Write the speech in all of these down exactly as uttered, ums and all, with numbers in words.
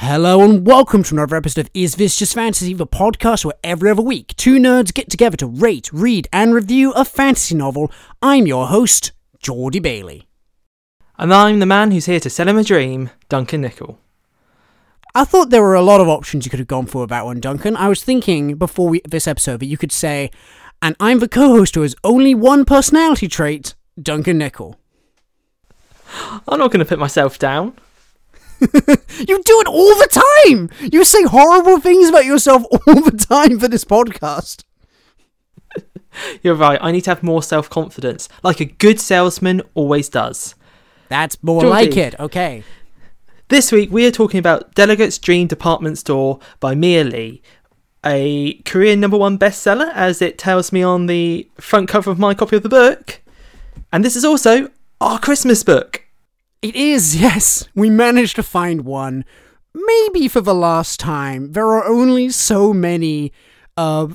Hello and welcome to another episode of Is This Just Fantasy, the podcast where every other week two nerds get together to rate, read and review a fantasy novel. I'm your host, Geordie Bailey. And I'm the man who's here to sell him a dream, Duncan Nicol. I thought there were a lot of options you could have gone for with that one, Duncan. I was thinking before we, this episode that you could say, and I'm the co-host who has only one personality trait, Duncan Nicol. I'm not going to put myself down. You do it all the time! You say horrible things about yourself all the time for this podcast. You're right, I need to have more self-confidence, like a good salesman always does. That's more Geordie. like it, okay. This week we are talking about Delegate's Dream Department Store by Mia Lee, a Korean number one bestseller, as it tells me on the front cover of my copy of the book. And this is also our Christmas book. It is, yes. We managed to find one. Maybe for the last time. There are only so many uh,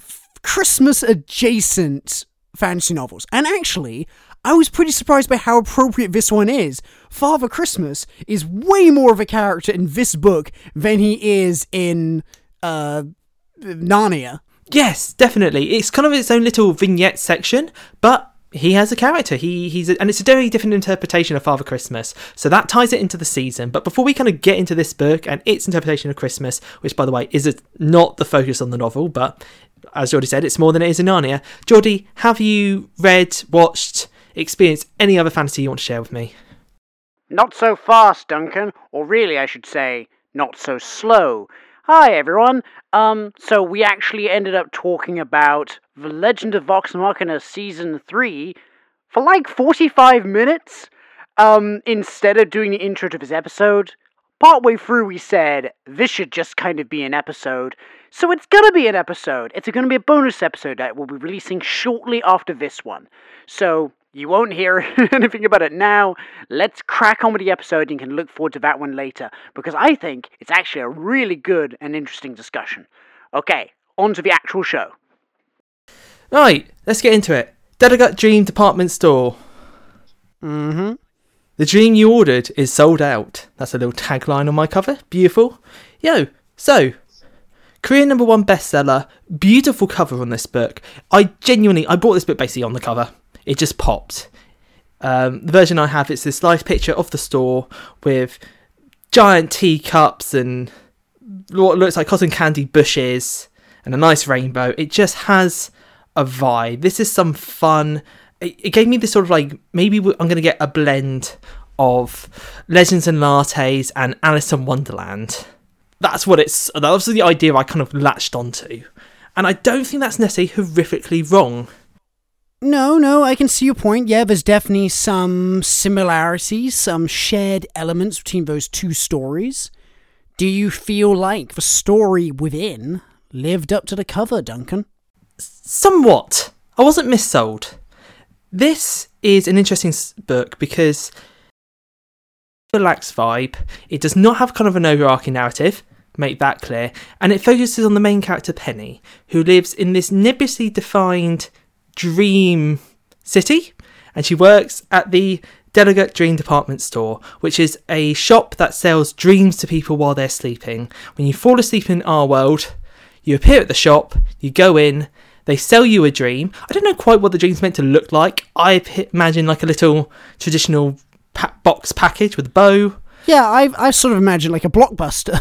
Christmas-adjacent fantasy novels. And actually, I was pretty surprised by how appropriate this one is. Father Christmas is way more of a character in this book than he is in uh, Narnia. Yes, definitely. It's kind of its own little vignette section, but he has a character. He he's a, and it's a very different interpretation of Father Christmas. So that ties it into the season. But before we kind of get into this book and its interpretation of Christmas, which by the way is a, not the focus on the novel, but as Geordie said, it's more than it is in Narnia. Geordie, have you read, watched, experienced any other fantasy you want to share with me? Not so fast, Duncan. Or really, I should say, not so slow. Hi, everyone. Um, so we actually ended up talking about The Legend of Vox Machina Season three for like forty-five minutes. Um, instead of doing the intro to this episode, partway through we said, this should just kind of be an episode. So it's gonna be an episode. It's gonna be a bonus episode that we'll be releasing shortly after this one. So you won't hear anything about it now. Let's crack on with the episode and you can look forward to that one later, because I think it's actually a really good and interesting discussion. Okay, on to the actual show. Right, let's get into it. Delegate Dream Department Store. Mm-hmm. The dream you ordered is sold out. That's a little tagline on my cover. Beautiful. Yo, so, Korean number one bestseller. Beautiful cover on this book. I genuinely, I bought this book basically on the cover. It just popped. Um, the version I have, it's this nice picture of the store with giant teacups and what looks like cotton candy bushes and a nice rainbow. It just has a vibe. This is some fun. It, it gave me this sort of like, maybe I'm going to get a blend of Legends and Lattes and Alice in Wonderland. That's what it's, that was the idea I kind of latched onto. And I don't think that's necessarily horrifically wrong. No, no, I can see your point. Yeah, there's definitely some similarities, some shared elements between those two stories. Do you feel like the story within lived up to the cover, Duncan? Somewhat. I wasn't missold. This is an interesting book because it lacks vibe. It does not have kind of an overarching narrative, make that clear, and it focuses on the main character Penny, who lives in this nebulously defined dream city, and she works at the Delegate Dream Department Store, which is a shop that sells dreams to people while they're sleeping. When you fall asleep in our world, you appear at the shop, you go in, they sell you a dream. I don't know quite what the dream's meant to look like. I imagine like a little traditional pa- box package with a bow. Yeah, I I sort of imagine like a blockbuster.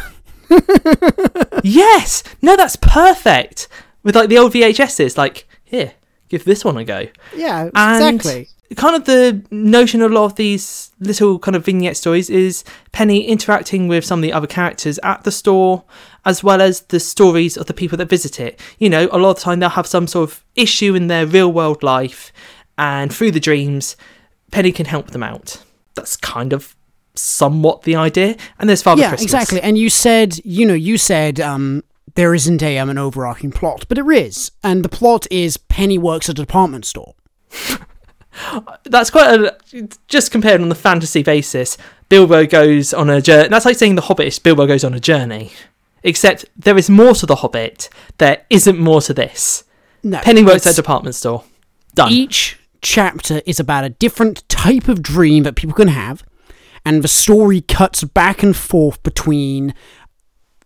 Yes! No, that's perfect! With like the old V H Ses, like, here, give this one a go. Yeah, and exactly. Kind of the notion of a lot of these little kind of vignette stories is Penny interacting with some of the other characters at the store, as well as the stories of the people that visit it. You know, a lot of the time they'll have some sort of issue in their real world life, and through the dreams, Penny can help them out. That's kind of somewhat the idea. And there's Father yeah, Christmas. Yeah, exactly. And you said, you know, you said um, there isn't a, um, an overarching plot, but there is. And the plot is Penny works at a department store. That's quite a, just compared on the fantasy basis, Bilbo goes on a journey. That's like saying The Hobbit is Bilbo goes on a journey. Except there is more to The Hobbit. There isn't more to this. No, Penny works at a department store. Done. Each chapter is about a different type of dream that people can have, and the story cuts back and forth between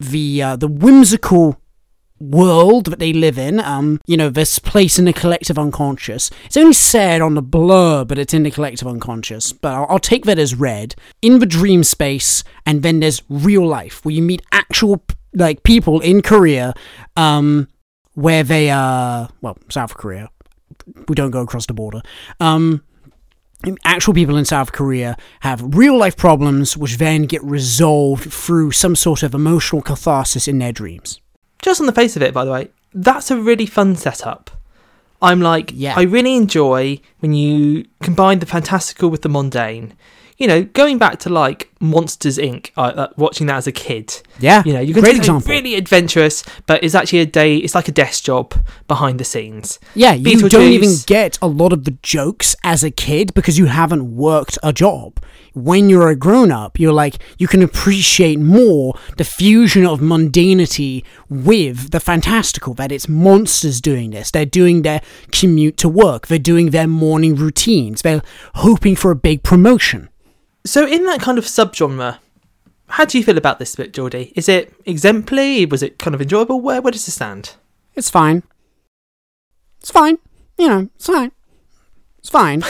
the uh, the whimsical world that they live in, um, you know, this place in the collective unconscious. It's only said on the blur, but it's in the collective unconscious. But I'll, I'll take that as read. In the dream space, and then there's real life, where you meet actual, like, people in Korea, um, where they are, well, South Korea. We don't go across the border. Um, actual people in South Korea have real life problems, which then get resolved through some sort of emotional catharsis in their dreams. Just on the face of it, by the way, that's a really fun setup. I'm like, yeah. I really enjoy when you combine the fantastical with the mundane. You know, going back to like Monsters Incorporated, uh, uh, watching that as a kid. Yeah, you know, you can great take example. Something really adventurous, but it's actually a day. It's like a desk job behind the scenes. Yeah, you don't even get a lot of the jokes as a kid because you haven't worked a job. When you're a grown-up, you're like, you can appreciate more the fusion of mundanity with the fantastical, that it's monsters doing this. They're doing their commute to work. They're doing their morning routines. They're hoping for a big promotion. So in that kind of subgenre, how do you feel about this bit, Geordie? Is it exemplary? Was it kind of enjoyable? Where, where does it stand? It's fine. It's fine. You know, it's fine. It's fine.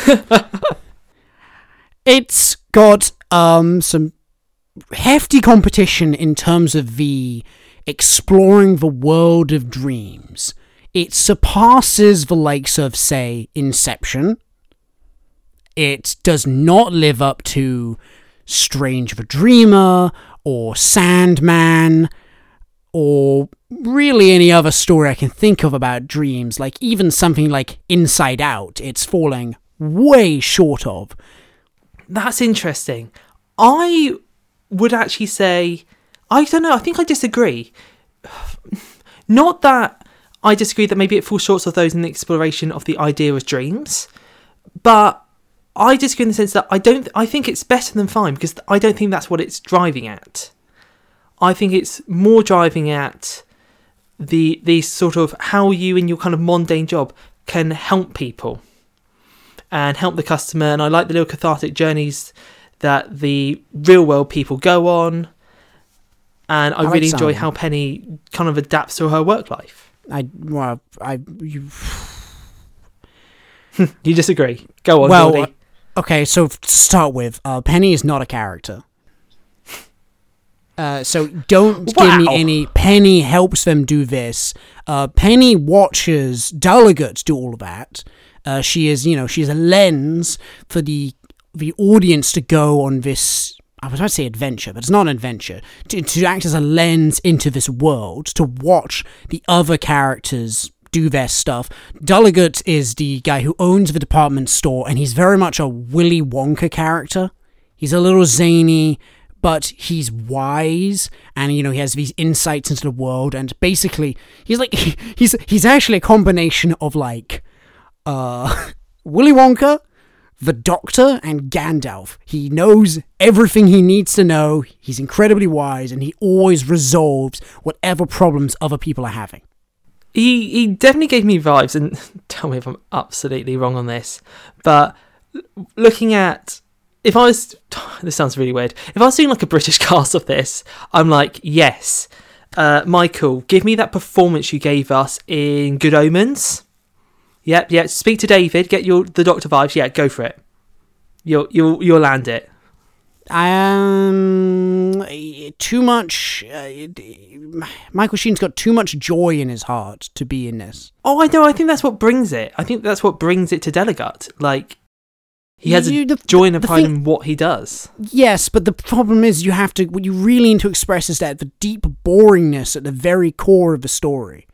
It's got um some hefty competition in terms of the exploring the world of dreams. It surpasses the likes of, say, Inception. It does not live up to Strange the Dreamer or Sandman or really any other story I can think of about dreams. Like even something like Inside Out, it's falling way short of. That's interesting. I would actually say, I don't know, I think I disagree. Not that I disagree that maybe it falls short of those in the exploration of the idea of dreams, but I disagree in the sense that I don't, I think it's better than fine because I don't think that's what it's driving at. I think it's more driving at the, the sort of how you in your kind of mundane job can help people. And help the customer, and I like the little cathartic journeys that the real world people go on. And I, I really like enjoy how Penny kind of adapts to her work life. I well, I you. You disagree? Go on, well, Geordie. Uh, okay, so to start with, uh, Penny is not a character. Uh, so don't wow. give me any. Penny helps them do this. Uh, Penny watches Delegates do all of that. Uh, she is, you know, she's a lens for the the audience to go on this, I was about to say adventure, but it's not an adventure, to, to act as a lens into this world, to watch the other characters do their stuff. Delegate is the guy who owns the department store, and he's very much a Willy Wonka character. He's a little zany, but he's wise, and, you know, he has these insights into the world, and basically, he's like, he's he's actually a combination of, like, Uh, Willy Wonka, the Doctor, and Gandalf. He knows everything he needs to know, he's incredibly wise, and he always resolves whatever problems other people are having. He he definitely gave me vibes, and tell me if I'm absolutely wrong on this, but looking at, if I was, this sounds really weird, if I was doing like a British cast of this, I'm like, yes, uh, Michael, give me that performance you gave us in Good Omens. Yep, yeah. Speak to David. Get your the Doctor vibes. Yeah, go for it. You'll you'll you'll land it. Um, too much. Uh, Michael Sheen's got too much joy in his heart to be in this. Oh, I know. I think that's what brings it. I think that's what brings it to Delegate. Like he has you, a the, joy and a the pride thing, in what he does. Yes, but the problem is you have to. What you really need to express is that the deep boringness at the very core of the story.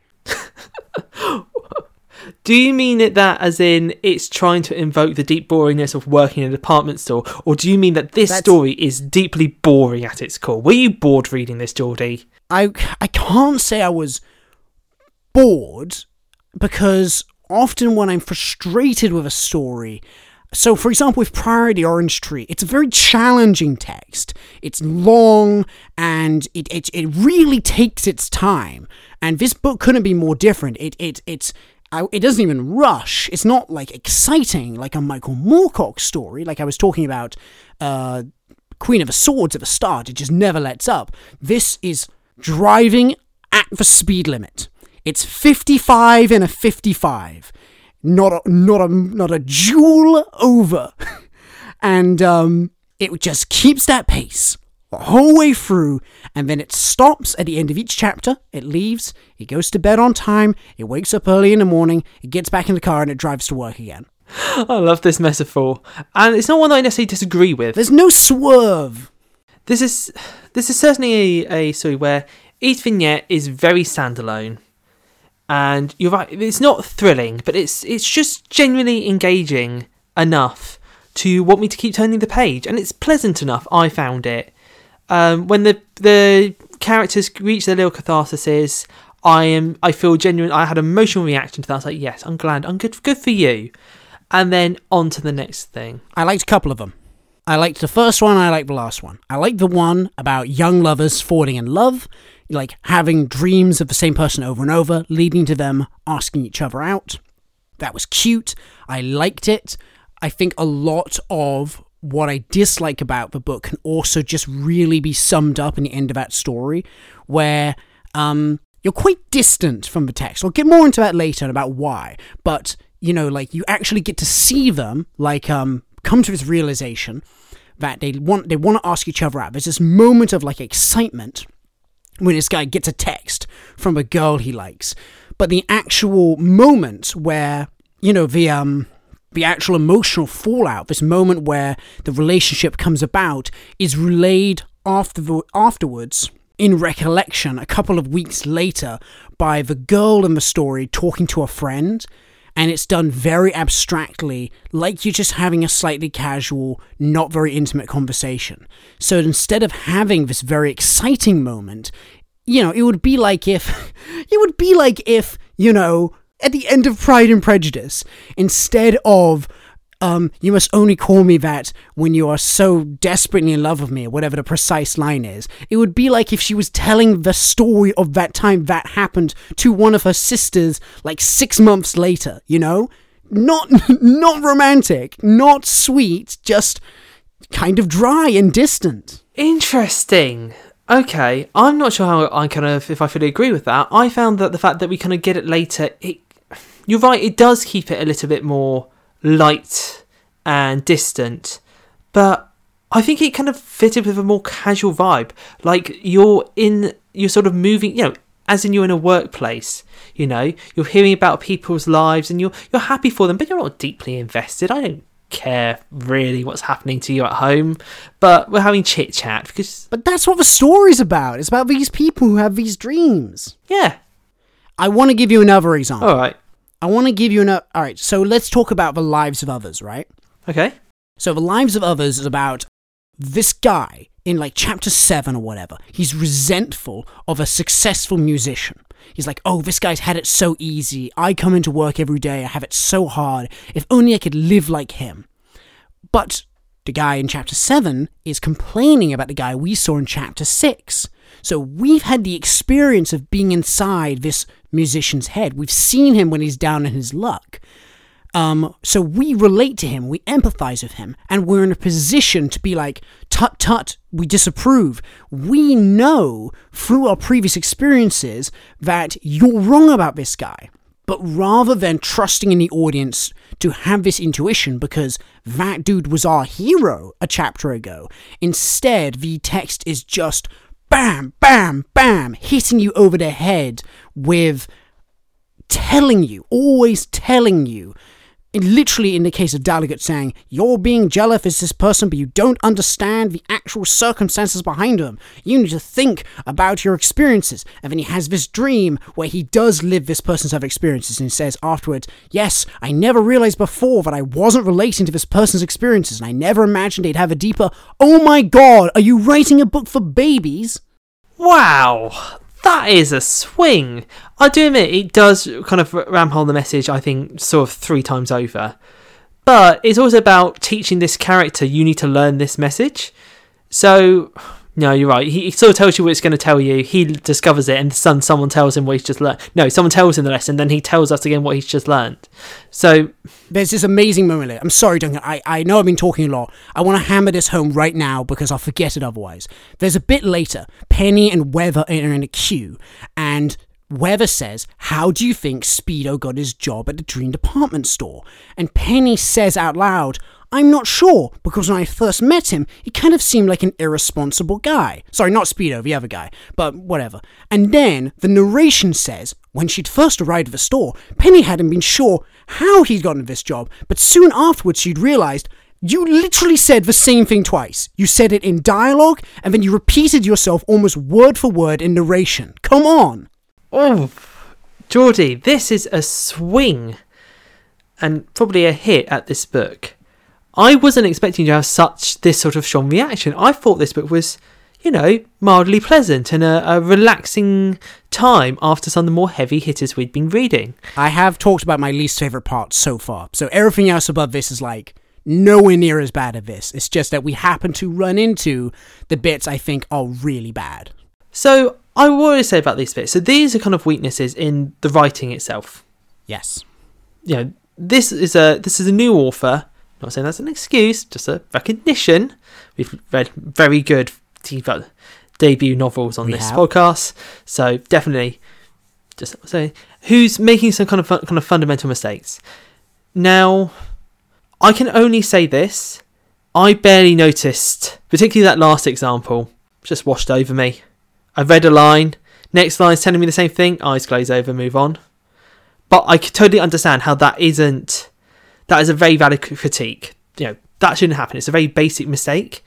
Do you mean it that as in it's trying to invoke the deep boringness of working in a department store, or do you mean that this That's... story is deeply boring at its core? Were you bored reading this, Geordie? I, I can't say I was bored, because often when I'm frustrated with a story, so for example with Priority Orange Tree, it's a very challenging text. It's long, and it, it, it really takes its time, and this book couldn't be more different. It, it, it's... I, it doesn't even rush. It's not like exciting like a Michael Moorcock story, like I was talking about uh, Queen of the Swords at the start. It just never lets up. This is driving at the speed limit. It's fifty-five and a fifty-five. Not a, not a, not a jewel over. And um, it just keeps that pace the whole way through, and then it stops at the end of each chapter. It leaves, it goes to bed on time, it wakes up early in the morning, it gets back in the car, and it drives to work again. I love this metaphor, and it's not one that I necessarily disagree with. There's no swerve. This is this is certainly a, a story where each vignette is very standalone, and you're right, it's not thrilling, but it's it's just genuinely engaging enough to want me to keep turning the page, and it's pleasant enough. I found it. Um, when the the characters reach their little catharsis, I am I feel genuine. I had an emotional reaction to that. I was like, yes, I'm glad. I'm good. Good for you. And then on to the next thing. I liked a couple of them. I liked the first one. I liked the last one. I liked the one about young lovers falling in love, like having dreams of the same person over and over, leading to them asking each other out. That was cute. I liked it. I think a lot of what I dislike about the book can also just really be summed up in the end of that story, where um, you're quite distant from the text. I'll get more into that later and about why, but, you know, like, you actually get to see them, like, um, come to this realization that they want they want to ask each other out. There's this moment of, like, excitement when this guy gets a text from a girl he likes, but the actual moment where, you know, the, um... the actual emotional fallout, this moment where the relationship comes about, is relayed after the, afterwards in recollection a couple of weeks later by the girl in the story talking to a friend, and it's done very abstractly, like you're just having a slightly casual, not very intimate conversation. So instead of having this very exciting moment, you know, it would be like if, it would be like if, you know, at the end of Pride and Prejudice, instead of, um, you must only call me that when you are so desperately in love with me, or whatever the precise line is, it would be like if she was telling the story of that time that happened to one of her sisters, like six months later, you know? Not, not romantic, not sweet, just kind of dry and distant. Interesting. Okay, I'm not sure how I kind of, if I fully agree with that. I found that the fact that we kind of get it later, it, you're right, it does keep it a little bit more light and distant, but I think it kind of fitted with a more casual vibe. Like, you're in, you're sort of moving, you know, as in you're in a workplace, you know, you're hearing about people's lives and you're you're happy for them, but you're not deeply invested. I don't care really what's happening to you at home, but we're having chit chat because but that's what the story's about. It's about these people who have these dreams. Yeah. I want to give you another example. All right. I want to give you another. All right. So let's talk about the lives of others, right? Okay. So the lives of others is about this guy in like chapter seven or whatever. He's resentful of a successful musician. He's like, oh, this guy's had it so easy. I come into work every day. I have it so hard. If only I could live like him. But the guy in chapter seven is complaining about the guy we saw in chapter six. So we've had the experience of being inside this musician's head. We've seen him when he's down in his luck. Um, so we relate to him, we empathize with him, and we're in a position to be like, tut tut, we disapprove. We know through our previous experiences that you're wrong about this guy. But rather than trusting in the audience to have this intuition because that dude was our hero a chapter ago, instead the text is just bam, bam, bam, hitting you over the head with telling you, always telling you, literally in the case of Delegate saying, you're being jealous of this person, but you don't understand the actual circumstances behind them. You need to think about your experiences. And then he has this dream where he does live this person's other experiences and he says afterwards, yes, I never realized before that I wasn't relating to this person's experiences and I never imagined they'd have a deeper, oh my god, are you writing a book for babies? Wow. That is a swing. I do admit, it does kind of ramhole the message, I think, sort of three times over. But it's also about teaching this character, you need to learn this message. So, No, you're right. He, he sort of tells you what it's going to tell you. He discovers it, and son, someone tells him what he's just learned. No, someone tells him the lesson, then he tells us again what he's just learned. So there's this amazing moment there. I'm sorry, Duncan. I, I know I've been talking a lot. I want to hammer this home right now because I'll forget it otherwise. There's a bit later. Penny and Weather are in a queue, and Weather says, "How do you think Speedo got his job at the Dream Department Store?" And Penny says out loud, "I'm not sure, because when I first met him, he kind of seemed like an irresponsible guy." Sorry, not Speedo, the other guy, but whatever. And then the narration says, when she'd first arrived at the store, Penny hadn't been sure how he'd gotten this job, but soon afterwards she'd realized, you literally said the same thing twice. You said it in dialogue, and then you repeated yourself almost word for word in narration. Come on! Oh, Geordie, this is a swing and probably a hit at this book. I wasn't expecting to have such this sort of strong reaction. I thought this book was, you know, mildly pleasant and a, a relaxing time after some of the more heavy hitters we'd been reading. I have talked about my least favourite parts so far, so everything else above this is like nowhere near as bad as this. It's just that we happen to run into the bits I think are really bad. So I want to say about these bits. So these are kind of weaknesses in the writing itself. Yes. You know, this is a this is a new author. Not saying that's an excuse, just a recognition. We've read very good debut novels on we this have. podcast, so definitely, just say who's making some kind of kind of fundamental mistakes. Now, I can only say this: I barely noticed, particularly that last example, just washed over me. I read a line, next line's telling me the same thing, eyes glaze over, move on. But I could totally understand how that isn't. That is a very valid critique. You know, that shouldn't happen. It's a very basic mistake.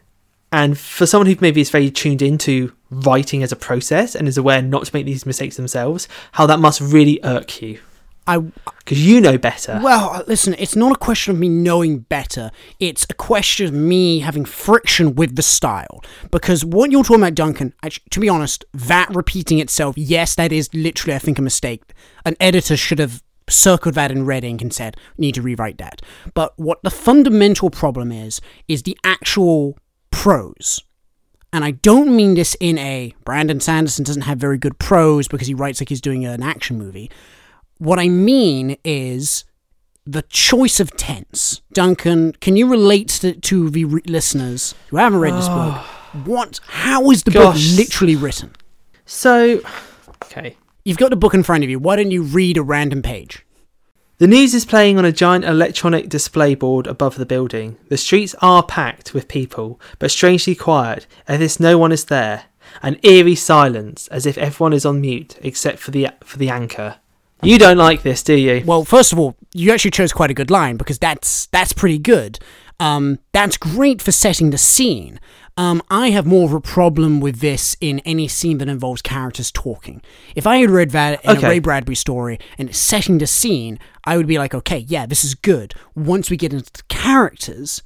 And for someone who maybe is very tuned into writing as a process and is aware not to make these mistakes themselves, how that must really irk you. I Because you know better. Well, listen, it's not a question of me knowing better. It's a question of me having friction with the style. Because what you're talking about, Duncan, actually, to be honest, that repeating itself, yes, that is literally, I think, a mistake. An editor should have circled that in red ink and said, need to rewrite that. But what the fundamental problem is, is the actual prose. And I don't mean this in a Brandon Sanderson doesn't have very good prose because he writes like he's doing an action movie. What I mean is the choice of tense. Duncan, can you relate to, to the re- listeners who haven't read this book? What? How is the Gosh. book literally written? So, okay. You've got the book in front of you. Why don't you read a random page? The news is playing on a giant electronic display board above the building. The streets are packed with people, but strangely quiet, as if no one is there. An eerie silence, as if everyone is on mute, except for the for the anchor. You don't like this, do you? Well, first of all, you actually chose quite a good line, because that's that's pretty good. Um, that's great for setting the scene. Um, I have more of a problem with this in any scene that involves characters talking. If I had read that in Okay. a Ray Bradbury story and it's setting the scene, I would be like, okay, yeah, this is good. Once we get into the characters,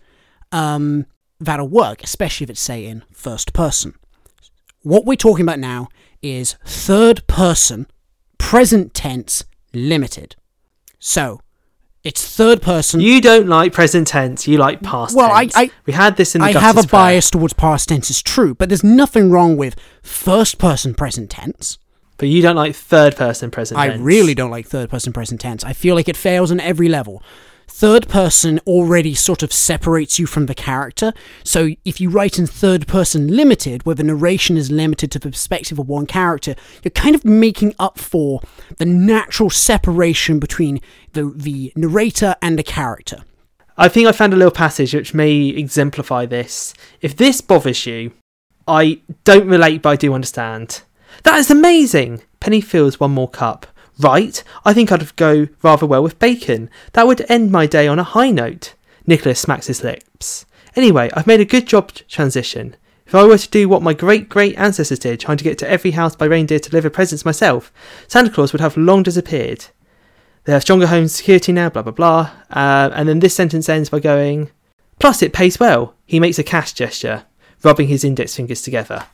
um, that'll work, especially if it's, say, in first person. What we're talking about now is third person, present tense, limited. So, it's third person. You don't like present tense, you like past Well, I- tense. I- we had this in the I have a Gus's Prayer. bias towards past tense, is true, but there's nothing wrong with first person present tense. But you don't like third person present I tense. really don't like third person present tense. I feel like it fails on every level. Third person already sort of separates you from the character, so if you write in third person limited, where the narration is limited to the perspective of one character, you're kind of making up for the natural separation between the, the narrator and the character. I think I found a little passage which may exemplify this. If this bothers you, I don't relate, but I do understand. That is amazing! Penny fills one more cup. Right, I think I'd go rather well with bacon. That would end my day on a high note. Nicholas smacks his lips. Anyway, I've made a good job transition. If I were to do what my great-great ancestors did, trying to get to every house by reindeer to deliver presents myself, Santa Claus would have long disappeared. They have stronger home security now, blah blah blah. Uh, and then this sentence ends by going, plus it pays well. He makes a cash gesture, rubbing his index fingers together.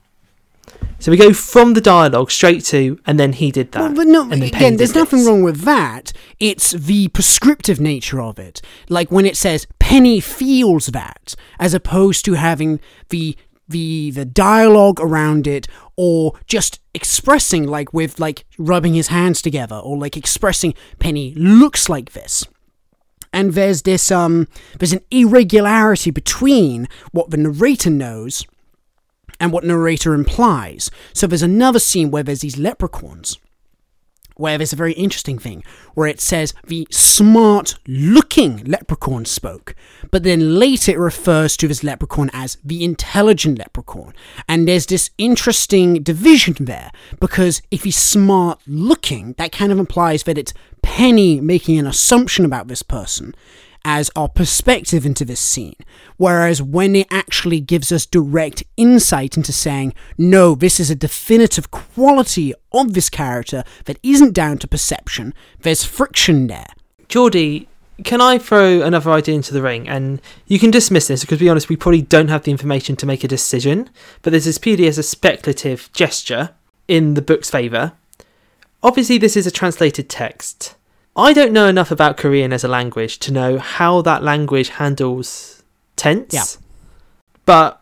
So we go from the dialogue straight to, and then he did that. Well, but no, and then again, Penny there's did nothing this. wrong with that. It's the prescriptive nature of it. Like when it says Penny feels that, as opposed to having the the the dialogue around it, or just expressing, like with like rubbing his hands together, or like expressing Penny looks like this. And there's this um there's an irregularity between what the narrator knows and what narrator implies. So there's another scene where there's these leprechauns, where there's a very interesting thing, where it says the smart-looking leprechaun spoke, but then later it refers to this leprechaun as the intelligent leprechaun. And there's this interesting division there, because if he's smart-looking, that kind of implies that it's Penny making an assumption about this person as our perspective into this scene, whereas when it actually gives us direct insight into saying, no, this is a definitive quality of this character that isn't down to perception, there's friction there. Geordie, can I throw another idea into the ring? And you can dismiss this, because to be honest, we probably don't have the information to make a decision, but this is purely as a speculative gesture in the book's favour. Obviously, this is a translated text. I don't know enough about Korean as a language to know how that language handles tense. Yeah. But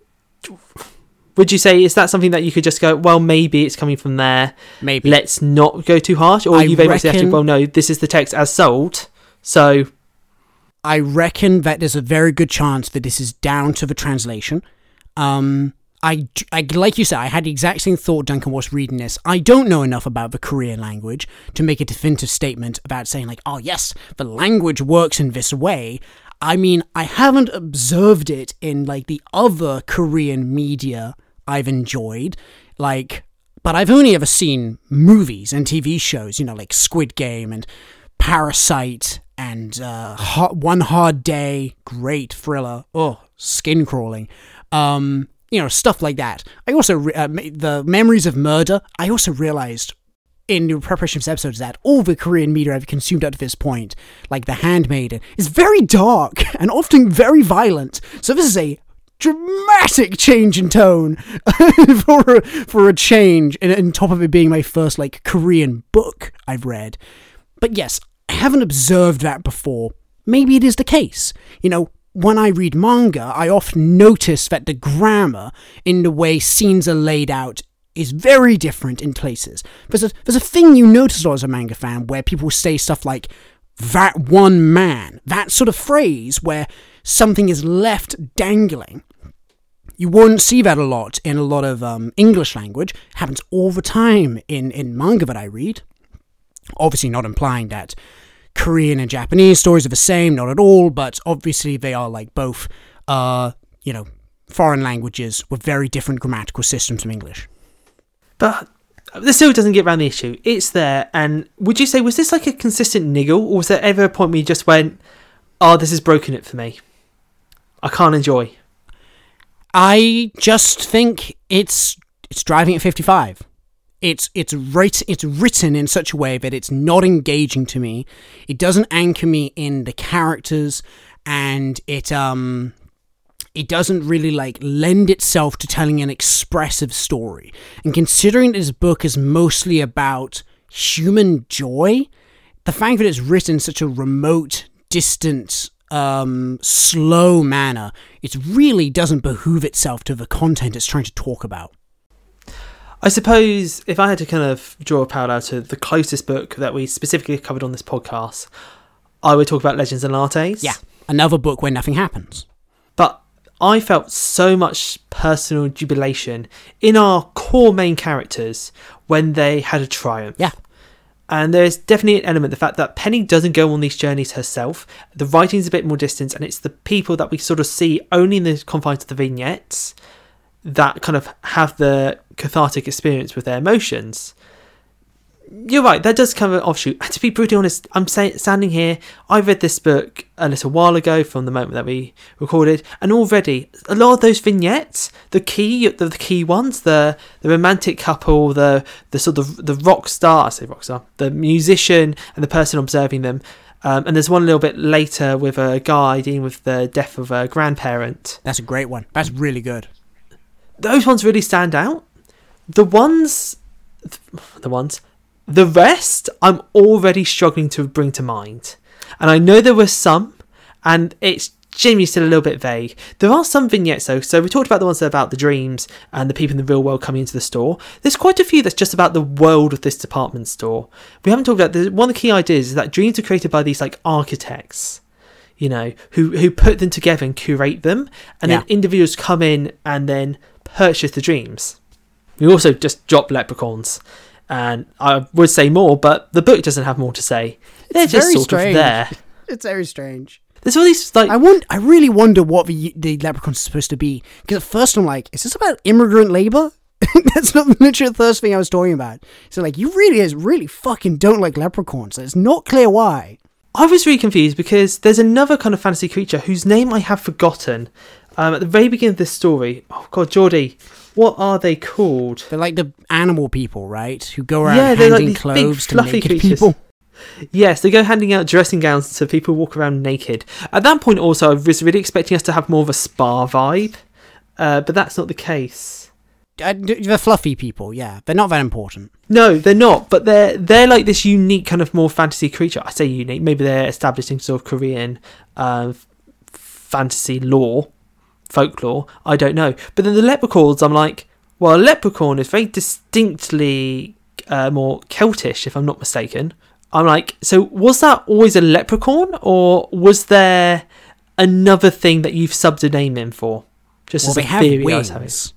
would you say, is that something that you could just go, well, maybe it's coming from there, Maybe. let's not go too harsh? Or I are you able to say, reckon- well, no, this is the text as sold, so... I reckon that there's a very good chance that this is down to the translation. Um, I, I, like you said, I had the exact same thought, Duncan, was reading this. I don't know enough about the Korean language to make a definitive statement about saying, like, oh, yes, the language works in this way. I mean, I haven't observed it in, like, the other Korean media I've enjoyed, like, but I've only ever seen movies and T V shows, you know, like Squid Game and Parasite and uh, Hot, One Hard Day, great thriller, oh, skin crawling, um, you know, stuff like that. I also, re- uh, the Memories of Murder, I also realized in the preparation of this episode that all the Korean media I've consumed up to this point, like The Handmaiden, is very dark and often very violent. So this is a dramatic change in tone for a, for a change, and on top of it being my first like Korean book I've read. But yes, I haven't observed that before. Maybe it is the case. You know, when I read manga, I often notice that the grammar in the way scenes are laid out is very different in places. There's a, there's a thing you notice a lot as a manga fan where people say stuff like, that one man, that sort of phrase where something is left dangling. You won't see that a lot in a lot of um, English language. It happens all the time in, in manga that I read. Obviously not implying that Korean and Japanese stories are the same, not at all, but obviously they are like both, uh, you know, foreign languages with very different grammatical systems from English. But this still doesn't get around the issue. It's there, and would you say, was this like a consistent niggle, or was there ever a point where you just went, oh, this has broken it for me? I can't enjoy. I just think it's it's driving at fifty-five. It's it's right, it's written in such a way that it's not engaging to me. It doesn't anchor me in the characters, and it um it doesn't really like lend itself to telling an expressive story. And considering this book is mostly about human joy, the fact that it's written in such a remote, distant, um, slow manner, it really doesn't behoove itself to the content it's trying to talk about. I suppose if I had to kind of draw a parallel to the closest book that we specifically covered on this podcast, I would talk about Legends and Lattes. Yeah, another book where nothing happens. But I felt so much personal jubilation in our core main characters when they had a triumph. Yeah. And there's definitely an element, the fact that Penny doesn't go on these journeys herself. The writing's a bit more distant, and it's the people that we sort of see only in the confines of the vignettes that kind of have the cathartic experience with their emotions. You're right, that does come an offshoot. And to be brutally honest, I'm say, standing here, I read this book a little while ago from the moment that we recorded, and already a lot of those vignettes, the key the, the key ones, the the romantic couple, the the sort of the rock star, I say rock star, the musician and the person observing them, um, and there's one a little bit later with a guy dealing with the death of a grandparent. That's a great one. That's really good. Those ones really stand out. The ones, the ones, the rest, I'm already struggling to bring to mind. And I know there were some, and it's genuinely still a little bit vague. There are some vignettes though. So we talked about the ones that are about the dreams and the people in the real world coming into the store. There's quite a few that's just about the world of this department store. We haven't talked about the, one of the key ideas is that dreams are created by these like architects, you know, who who put them together and curate them, and Yeah. then individuals come in and then purchase the dreams. We also just drop leprechauns, and I would say more, but the book doesn't have more to say. They're It's just very sort strange. of there. It's very strange. There's all these like I want. I really wonder what the the leprechauns are supposed to be. Because at first I'm like, is this about immigrant labor? That's not literally the first thing I was talking about. So like, you really is really fucking don't like leprechauns. It's not clear why. I was really confused because there's another kind of fantasy creature whose name I have forgotten. Um, at the very beginning of this story, oh god, Geordie, what are they called? They're like the animal people, right? Who go around Yeah, they're like handing these big, clothes to fluffy naked creatures. people. Yes, they go handing out dressing gowns to people who walk around naked. At that point, also, I was really expecting us to have more of a spa vibe, uh, but that's not the case. Uh, the fluffy people, yeah. They're not that important. No, they're not, but they're they're like this unique kind of more fantasy creature. I say unique, maybe they're establishing sort of Korean uh, fantasy lore, folklore. I don't know. But then the leprechauns, I'm like, well, a leprechaun is very distinctly uh, more Celtish, if I'm not mistaken. I'm like, so was that always a leprechaun, or was there another thing that you've subbed a name in for? Just Well, as they a have theory I was having. wings.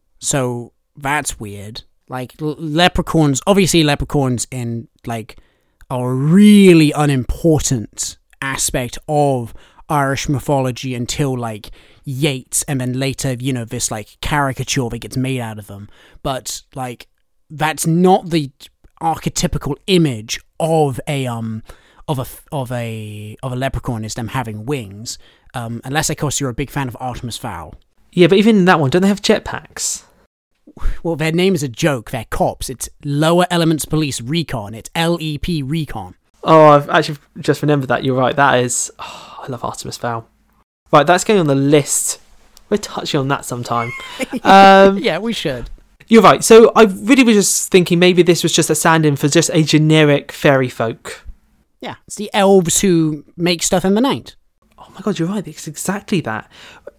So that's weird. Like l- leprechauns, obviously leprechauns in like a really unimportant aspect of Irish mythology until like Yeats, and then later, you know, this like caricature that gets made out of them. But like that's not the archetypical image of a um of a of a of a leprechaun is them having wings. Um, unless of course you're a big fan of Artemis Fowl. Yeah, but even in that one, don't they have jetpacks? Well, their name is a joke. They're cops. It's Lower Elements Police Recon. It's L E P Recon. Oh, I've actually just remembered that. You're right. That is... Oh, I love Artemis Fowl. Right, that's going on the list. We're touching on that sometime. Um, Yeah, we should. You're right. So I really was just thinking maybe this was just a stand-in for just a generic fairy folk. Yeah, it's the elves who make stuff in the night. Oh my god, you're right. It's exactly that.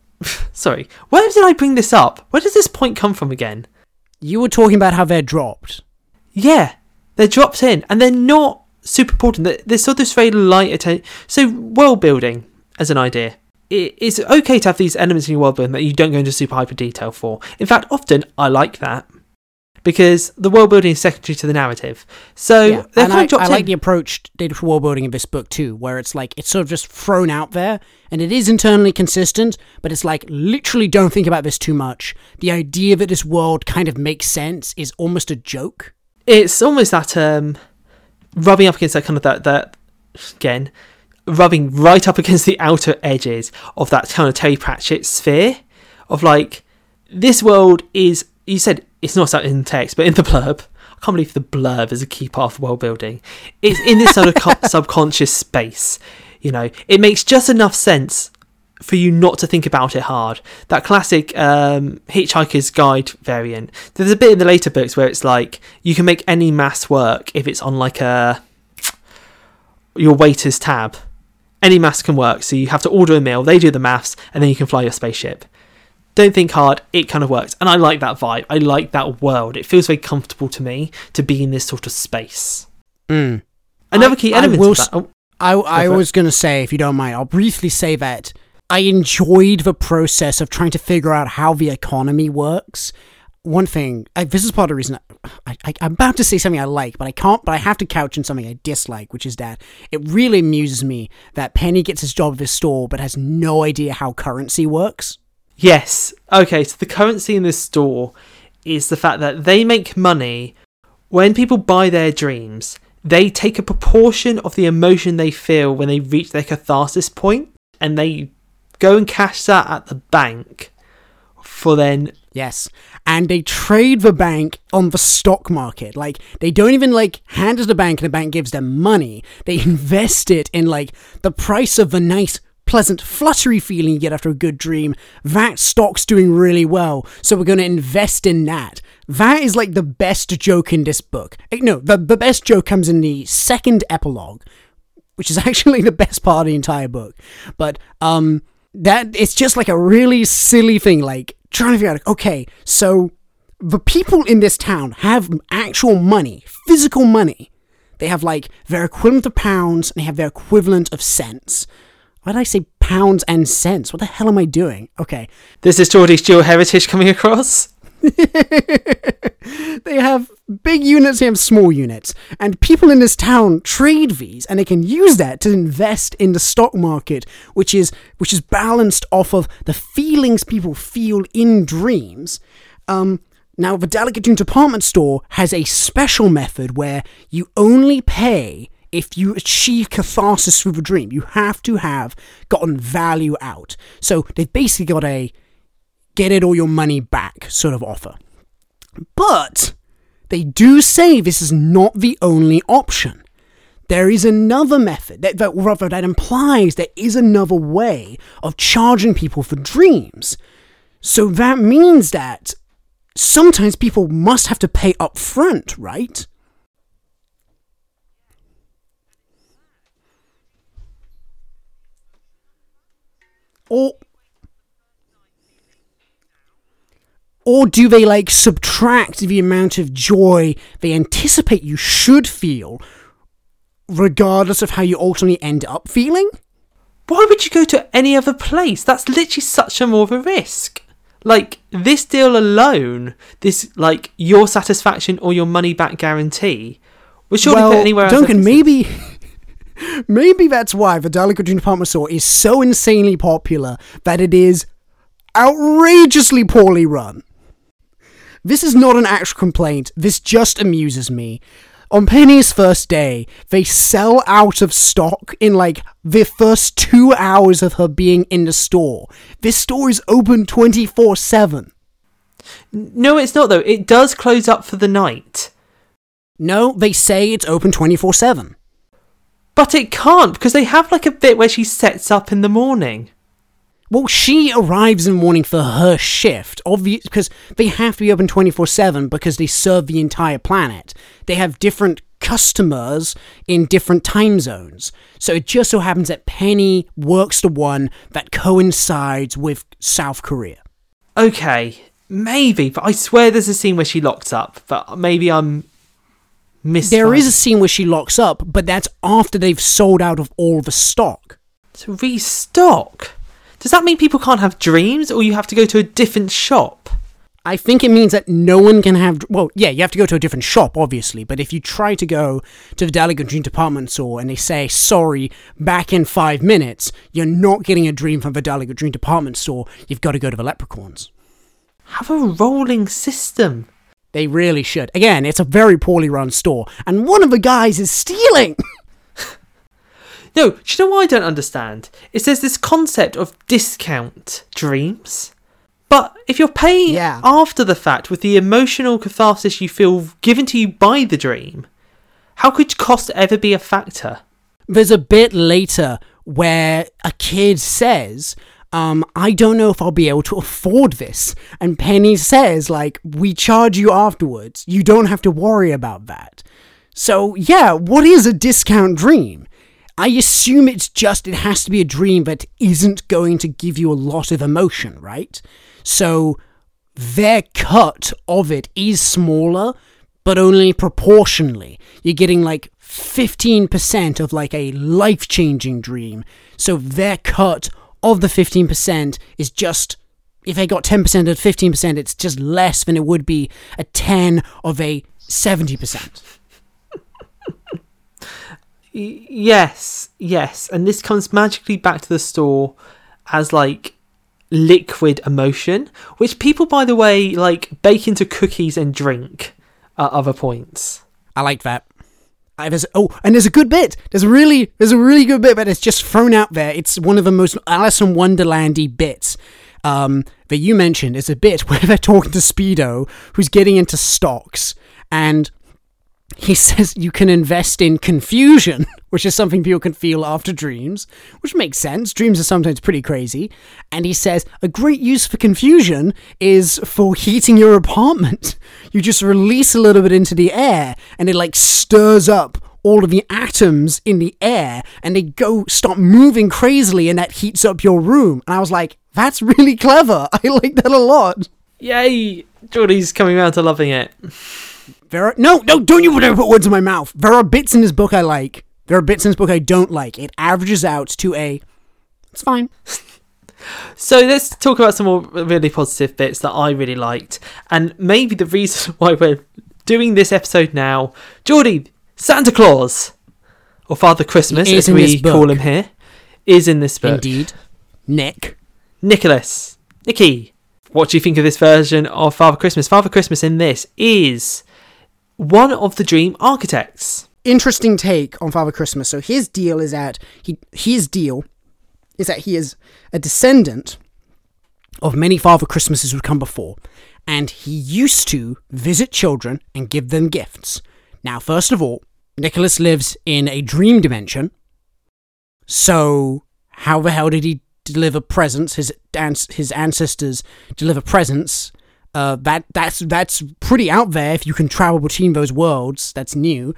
Sorry. Where did I bring this up? Where does this point come from again? You were talking about how they're dropped. Yeah, they're dropped in, and they're not super important. They're, they're sort of this very light attention. So world building as an idea. It, it's okay to have these elements in your world building that you don't go into super hyper detail for. In fact, often I like that because the world building is secondary to the narrative. So Yeah, they're and kind I, of dropped I in. like the approach they did for world building in this book too, where it's like it's sort of just thrown out there, and it is internally consistent, but it's like literally don't think about this too much. The idea that this world kind of makes sense is almost a joke. It's almost that um, rubbing up against that kind of that that again, rubbing right up against the outer edges of that kind of Terry Pratchett sphere of like this world is. You said it's not out in text, but in the blurb. I can't believe the blurb is a key part of world building. It's in this sort of co- subconscious space. You know, it makes just enough sense for you not to think about it hard. That classic um, Hitchhiker's Guide variant. There's a bit in the later books where it's like you can make any maths work if it's on like a your waiter's tab. Any maths can work, so you have to order a meal, they do the maths, and then you can fly your spaceship. Don't think hard, it kind of works. And I like that vibe. I like that world. It feels very comfortable to me to be in this sort of space. Mm. Another I- key I element will of that. s- Oh, I, I for it. was going to say, if you don't mind, I'll briefly say that I enjoyed the process of trying to figure out how the economy works. One thing, I, this is part of the reason I, I, I'm about to say something I like, but I can't, but I have to couch in something I dislike, which is that it really amuses me that Penny gets his job at this store but has no idea how currency works. yes. Okay, so the currency in this store is the fact that they make money when people buy their dreams. They take a proportion of the emotion they feel when they reach their catharsis point, and they go and cash that at the bank for then... Yes, and they trade the bank on the stock market. Like, they don't even, like, hand it to the bank and the bank gives them money. They invest it in, like, the price of the nice, pleasant, fluttery feeling you get after a good dream. That stock's doing really well, so we're going to invest in that. That is, like, the best joke in this book. Eh, No, the, the best joke comes in the second epilogue, which is actually the best part of the entire book. But, um... that it's just like a really silly thing, like trying to figure out, okay, so the people in this town have actual money, physical money. They have like their equivalent of pounds and they have their equivalent of cents. Why did I say pounds and cents? What the hell am I doing? Okay. This is Geordie's dual heritage coming across. They have big units, they have small units, and people in this town trade these, and they can use that to invest in the stock market, which is which is balanced off of the feelings people feel in dreams. Um, now, the Delicate Dream Department Store has a special method where you only pay if you achieve catharsis through the dream. You have to have gotten value out. So they've basically got a get it or your money back sort of offer. But they do say this is not the only option. There is another method, that, that, rather that implies there is another way of charging people for dreams. So that means that sometimes people must have to pay up front, right? Or... Or do they, like, subtract the amount of joy they anticipate you should feel, regardless of how you ultimately end up feeling? Why would you go to any other place? That's literally such a more of a risk. Like, this deal alone, this, like, your satisfaction or your money back guarantee, was surely well, put anywhere else. Duncan, maybe... maybe that's why the Delicate Dream Department Store is so insanely popular that it is outrageously poorly run. This is not an actual complaint, this just amuses me. On Penny's first day, they sell out of stock in like the first two hours of her being in the store. This store is open twenty-four seven. No, it's not though. It does close up for the night. No, they say it's open twenty-four seven. But it can't, because they have like a bit where she sets up in the morning. Well, she arrives in the morning for her shift, obvious, because they have to be open twenty-four seven because they serve the entire planet. They have different customers in different time zones. So it just so happens that Penny works the one that coincides with South Korea. Okay, maybe, but I swear there's a scene where she locks up, but maybe I'm missing. There is a scene where she locks up, but that's after they've sold out of all the stock. To restock? Does that mean people can't have dreams, or you have to go to a different shop? I think it means that no one can have... Well, yeah, you have to go to a different shop, obviously, but if you try to go to the Delicate Dream Department Store and they say, sorry, back in five minutes, you're not getting a dream from the Delicate Dream Department Store, you've got to go to the Leprechauns. Have a rolling system. They really should. Again, it's a very poorly run store, and one of the guys is stealing! No, do you know what I don't understand? Is there's this concept of discount dreams. But if you're paying yeah. after the fact with the emotional catharsis you feel given to you by the dream, how could cost ever be a factor? There's a bit later where a kid says, um, I don't know if I'll be able to afford this. And Penny says, like, we charge you afterwards. You don't have to worry about that. So, yeah, what is a discount dream? I assume it's just, it has to be a dream that isn't going to give you a lot of emotion, right? So their cut of it is smaller, but only proportionally. You're getting like fifteen percent of like a life-changing dream. So their cut of the fifteen percent is just, if they got ten percent of fifteen percent, it's just less than it would be a ten of a seventy percent. Yes, yes, and this comes magically back to the store as like liquid emotion, which people, by the way, like bake into cookies and drink at other points. I like that. I, there's, oh, and there's a good bit. There's a really, there's a really good bit, but it's just thrown out there. It's one of the most Alice in Wonderland-y bits um, that you mentioned. It's a bit where they're talking to Speedo, who's getting into stocks, and he says you can invest in confusion, which is something people can feel after dreams, which makes sense. Dreams are sometimes pretty crazy. And he says a great use for confusion is for heating your apartment. You just release a little bit into the air and it like stirs up all of the atoms in the air and they go start moving crazily and that heats up your room. And I was like, that's really clever. I like that a lot. Yay! Geordie's coming around to loving it. There are, no, no, don't you put words in my mouth. There are bits in this book I like. There are bits in this book I don't like. It averages out to a, it's fine. So let's talk about some more really positive bits that I really liked. And maybe the reason why we're doing this episode now. Geordie, Santa Claus, or Father Christmas as we call him here, is in this book. Indeed. Nick. Nicholas. Nicky. What do you think of this version of Father Christmas? Father Christmas in this is one of the dream architects. Interesting take on Father Christmas. So his deal is that he his deal is that he is a descendant of many Father Christmases who've come before, and he used to visit children and give them gifts. Now, first of all, Nicholas lives in a dream dimension, so how the hell did he deliver presents? His his ancestors deliver presents. Uh, that that's that's pretty out there. If you can travel between those worlds, that's new.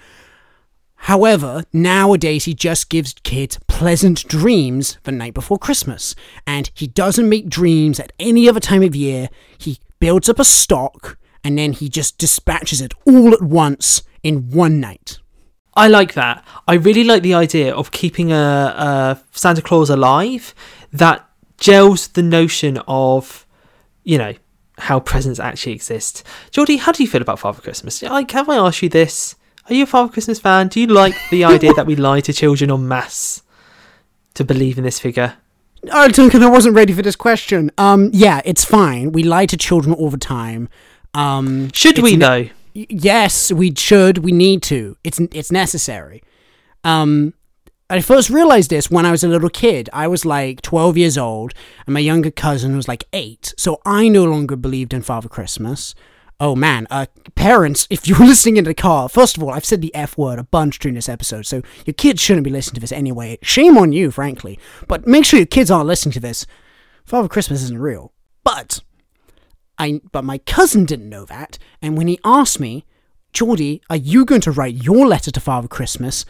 However, nowadays he just gives kids pleasant dreams the night before Christmas. And he doesn't make dreams at any other time of year. He builds up a stock and then he just dispatches it all at once in one night. I like that. I really like the idea of keeping a, a Santa Claus alive that gels the notion of, you know, how presents actually exist. Geordie, how do you feel about Father Christmas? Like, have I asked you this? Are you a Father Christmas fan? Do you like the idea that we lie to children en masse to believe in this figure? Oh, Duncan, I wasn't ready for this question. Um, yeah, it's fine. We lie to children all the time. Um, should we, ne- though? Yes, we should. We need to. It's it's necessary. Um, I first realized this when I was a little kid. I was like twelve years old, and my younger cousin was like eight. So I no longer believed in Father Christmas. Oh man, uh, parents, if you're listening in the car, first of all, I've said the F word a bunch during this episode, so your kids shouldn't be listening to this anyway. Shame on you, frankly. But make sure your kids aren't listening to this. Father Christmas isn't real. But, I, but my cousin didn't know that, and when he asked me, Geordie, are you going to write your letter to Father Christmas?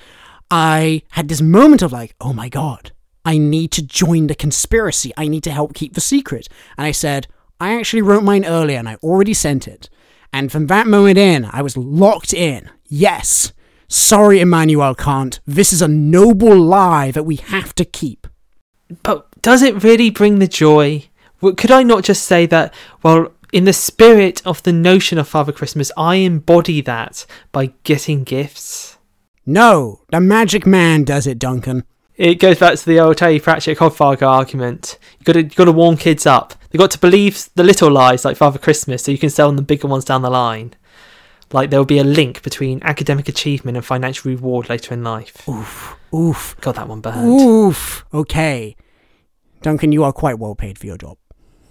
I had this moment of like, oh my god, I need to join the conspiracy. I need to help keep the secret. And I said, I actually wrote mine earlier and I already sent it. And from that moment in, I was locked in. Yes. Sorry, Immanuel Kant. This is a noble lie that we have to keep. But does it really bring the joy? Could I not just say that, well, in the spirit of the notion of Father Christmas, I embody that by getting gifts? No, the magic man does it, Duncan. It goes back to the old Terry Pratchett Codfather argument. You've got to, you've got to warm kids up. They've got to believe the little lies like Father Christmas so you can sell them the bigger ones down the line. Like there will be a link between academic achievement and financial reward later in life. Oof. Oof. God, that one burned. Oof. Okay. Duncan, you are quite well paid for your job.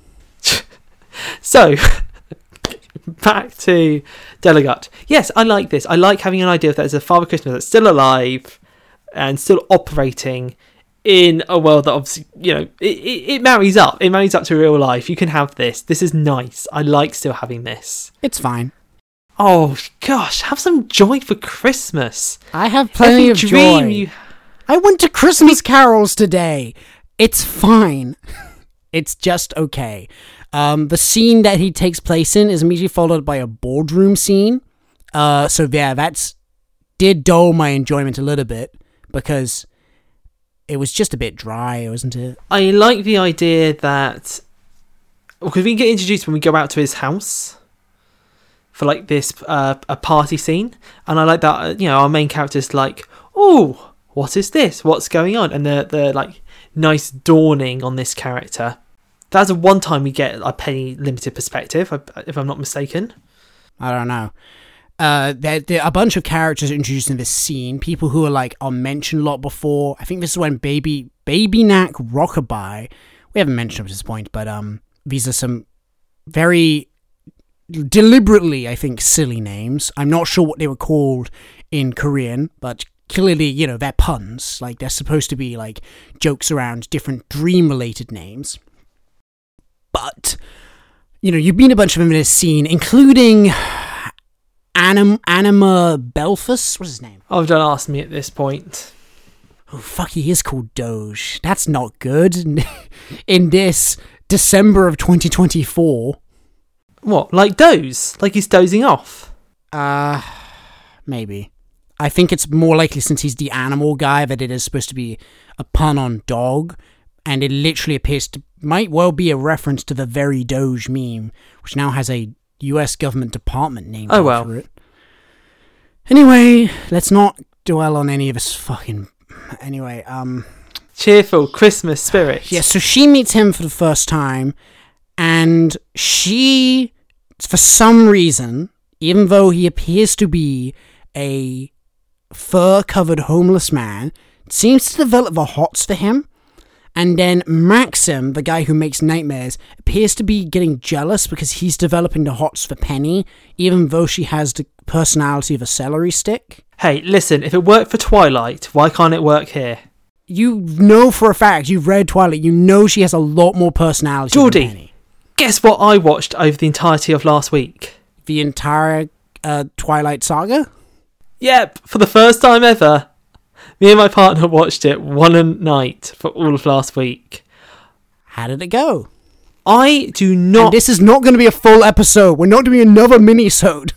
So, back to Delegate. Yes, I like this. I like having an idea that there's a Father Christmas that's still alive and still operating in a world that obviously, you know, it, it, it marries up. It marries up to real life. You can have this. This is nice. I like still having this. It's fine. Oh, gosh, have some joy for Christmas. I have plenty Every of dream joy. You... I went to Christmas carols today. It's fine. It's just okay. Um, the scene that he takes place in is immediately followed by a boardroom scene. Uh, so yeah, that's did dull my enjoyment a little bit because it was just a bit dry, wasn't it? I like the idea that because we get introduced when we go out to his house for like this uh, a party scene, and I like that uh, you know our main character's like, oh, what is this? What's going on? And the the like nice dawning on this character. That's the one time we get a penny limited perspective, if I'm not mistaken. I don't know. Uh, there, there are a bunch of characters introduced in this scene. People who are like are mentioned a lot before. I think this is when Baby Baby Knack Rockabye. We haven't mentioned them at this point, but um, these are some very deliberately, I think, silly names. I'm not sure what they were called in Korean, but clearly, you know, they're puns. Like they're supposed to be like jokes around different dream-related names. But, you know, you've been a bunch of them in this scene, including Anim- Anima Belfus? What's his name? Oh, don't ask me at this point. Oh, fuck, he is called Doge. That's not good. In this December of twenty twenty-four. What, like doze? Like he's dozing off? Uh, maybe. I think it's more likely since he's the animal guy that it is supposed to be a pun on dog. And it literally appears to, might well be a reference to the Very Doge meme, which now has a U S government department named Oh, after well. it. Anyway, let's not dwell on any of this fucking... Anyway, um... Cheerful Christmas spirit. yeah, so she meets him for the first time, and she, for some reason, even though he appears to be a fur-covered homeless man, seems to develop the hots for him. And then Maxim, the guy who makes nightmares, appears to be getting jealous because he's developing the hots for Penny, even though she has the personality of a celery stick. Hey, listen, if it worked for Twilight, why can't it work here? You know for a fact, you've read Twilight, you know she has a lot more personality Geordie, than Penny. Guess what I watched over the entirety of last week? The entire uh, Twilight saga? Yep, for the first time ever. Me and my partner watched it one a night for all of last week. How did it go? I do not... And this is not going to be a full episode. We're not doing another mini-sode.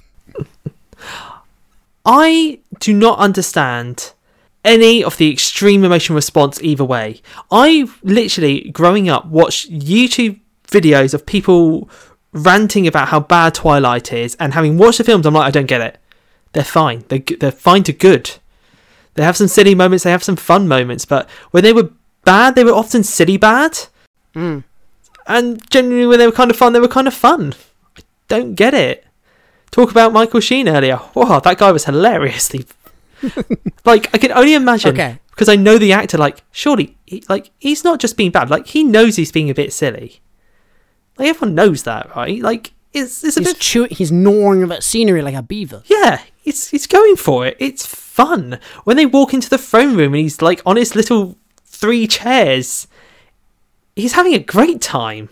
I do not understand any of the extreme emotional response either way. I literally, growing up, watched YouTube videos of people ranting about how bad Twilight is, and having watched the films, I'm like, I don't get it. They're fine. They're, they're fine to good. They have some silly moments, they have some fun moments, but when they were bad, they were often silly bad. Mm. And generally when they were kind of fun, they were kind of fun. I don't get it. Talk about Michael Sheen earlier. Wow, that guy was hilariously... like, I can only imagine, Okay. because I know the actor, like, surely, he, like, he's not just being bad, like, he knows he's being a bit silly. Like, everyone knows that, right? Like, it's, it's a He's, bit... chew- he's gnawing that scenery like a beaver. Yeah, it's it's going for it. It's fun. When they walk into the throne room and he's like on his little three chairs, he's having a great time.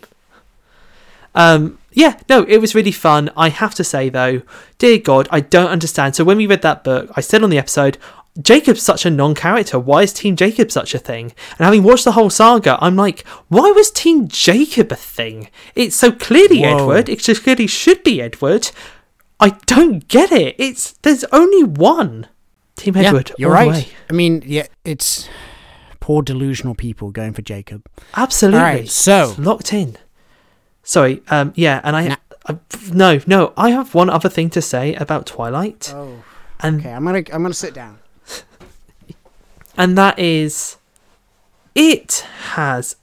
Um, yeah, no, it was really fun. I have to say though, dear God, I don't understand. So when we read that book, I said on the episode, Jacob's such a non-character. Why is Team Jacob such a thing? And having watched the whole saga, I'm like, why was Team Jacob a thing? It's so clearly Whoa. Edward. It just clearly should be Edward. I don't get it. It's there's only one. Team Edward. Yeah, you're all the right. way. I mean, yeah, it's poor delusional people going for Jacob. Absolutely. All right, so- It's locked in. Sorry. Um. Yeah. And I, Nah. I. No. No. I have one other thing to say about Twilight. Oh, And okay. I'm gonna I'm gonna sit down. and that is, it has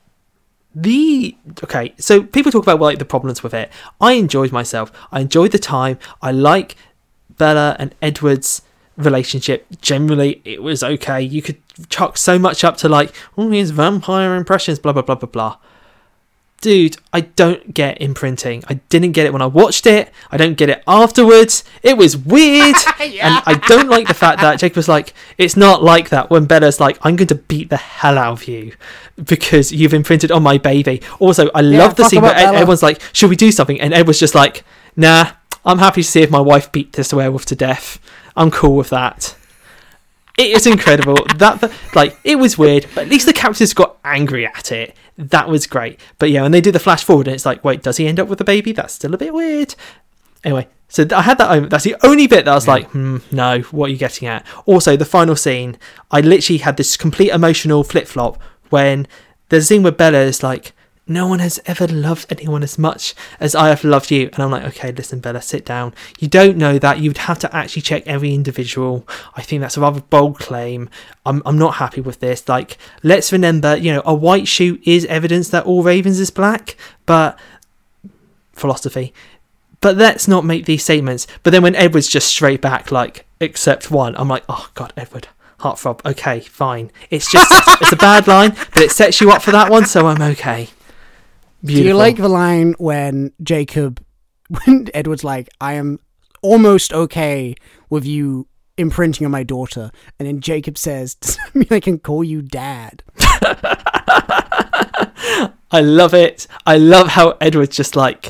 the okay. So people talk about well, like the problems with it. I enjoyed myself. I enjoyed the time. I like Bella and Edward's relationship. Generally, it was okay. You could chuck so much up to like, oh, his vampire impressions, blah blah blah blah blah. Dude, I don't get imprinting. I didn't get it when I watched it. I don't get it afterwards. It was weird. Yeah. And I don't like the fact that Jacob was like, it's not like that when Bella's like, I'm going to beat the hell out of you because you've imprinted on my baby. Also, I Yeah, love the fuck scene where about Ed- Bella. everyone's like, should we do something? And Ed was just like, nah, I'm happy to see if my wife beat this werewolf to death. I'm cool with that. It is incredible. that like it was weird, but at least the characters got angry at it. That was great. But yeah, when they do the flash forward, and it's like, wait, does he end up with the baby? That's still a bit weird. Anyway, so I had that moment. That's the only bit that I was like, hmm, no, what are you getting at? Also, the final scene, I literally had this complete emotional flip flop when there's a scene where Bella is like, no one has ever loved anyone as much as I have loved you. And I'm like, okay, listen, Bella, sit down. You don't know that. You'd have to actually check every individual. I think that's a rather bold claim. I'm I'm not happy with this. Like, let's remember, you know, a white shoe is evidence that all ravens is black, but philosophy. But let's not make these statements. But then when Edward's just straight back, like, except one, I'm like, oh, God, Edward. Heartthrob. Okay, fine. It's just, it's, it's a bad line, but it sets you up for that one, so I'm okay. Beautiful. Do you like the line when Jacob, when Edward's like, I am almost okay with you imprinting on my daughter, and then Jacob says, does that mean I can call you dad? I love it. I love how Edward's just like,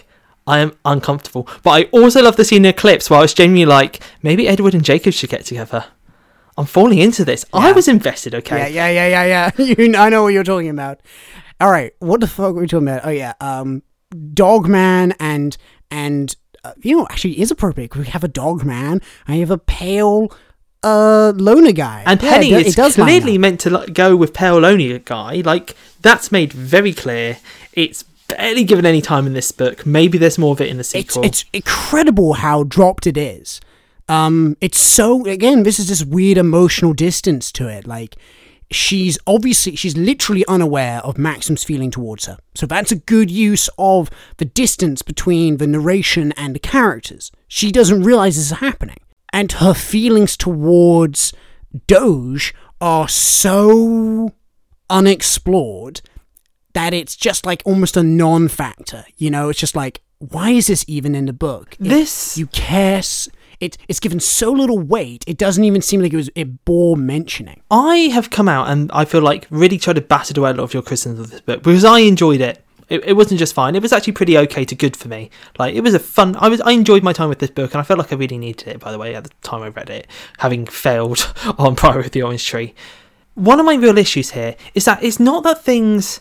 I am uncomfortable. But I also love the scene in Eclipse where I was genuinely like, maybe Edward and Jacob should get together. I'm falling into this. Yeah. I was invested, okay? Yeah, yeah, yeah, yeah, yeah. You, I know what you're talking about. All right, what the fuck were we talking about? Oh, yeah, um, Dogman and, and uh, you know, actually, it is appropriate. We have a Dogman, and you have a pale uh, loner guy. And yeah, Penny it, do, is it does clearly meant to like, go with pale loner guy. Like, that's made very clear. It's barely given any time in this book. Maybe there's more of it in the sequel. It's, it's incredible how dropped it is. Um, it's so, again, this is this weird emotional distance to it. Like, she's obviously, she's literally unaware of Maxim's feeling towards her. So that's a good use of the distance between the narration and the characters. She doesn't realize this is happening. And her feelings towards Doge are so unexplored that it's just like almost a non-factor, you know? It's just like, why is this even in the book? It, this... You care... It, it's given so little weight, it doesn't even seem like it was it bore mentioning. I have come out and I feel like really tried to batter away a lot of your criticisms of this book because I enjoyed it. It, it wasn't just fine. It was actually pretty okay to good for me. Like, it was a fun... I was I enjoyed my time with this book and I felt like I really needed it, by the way, at the time I read it, having failed on Priory of the Orange Tree. One of my real issues here is that it's not that things...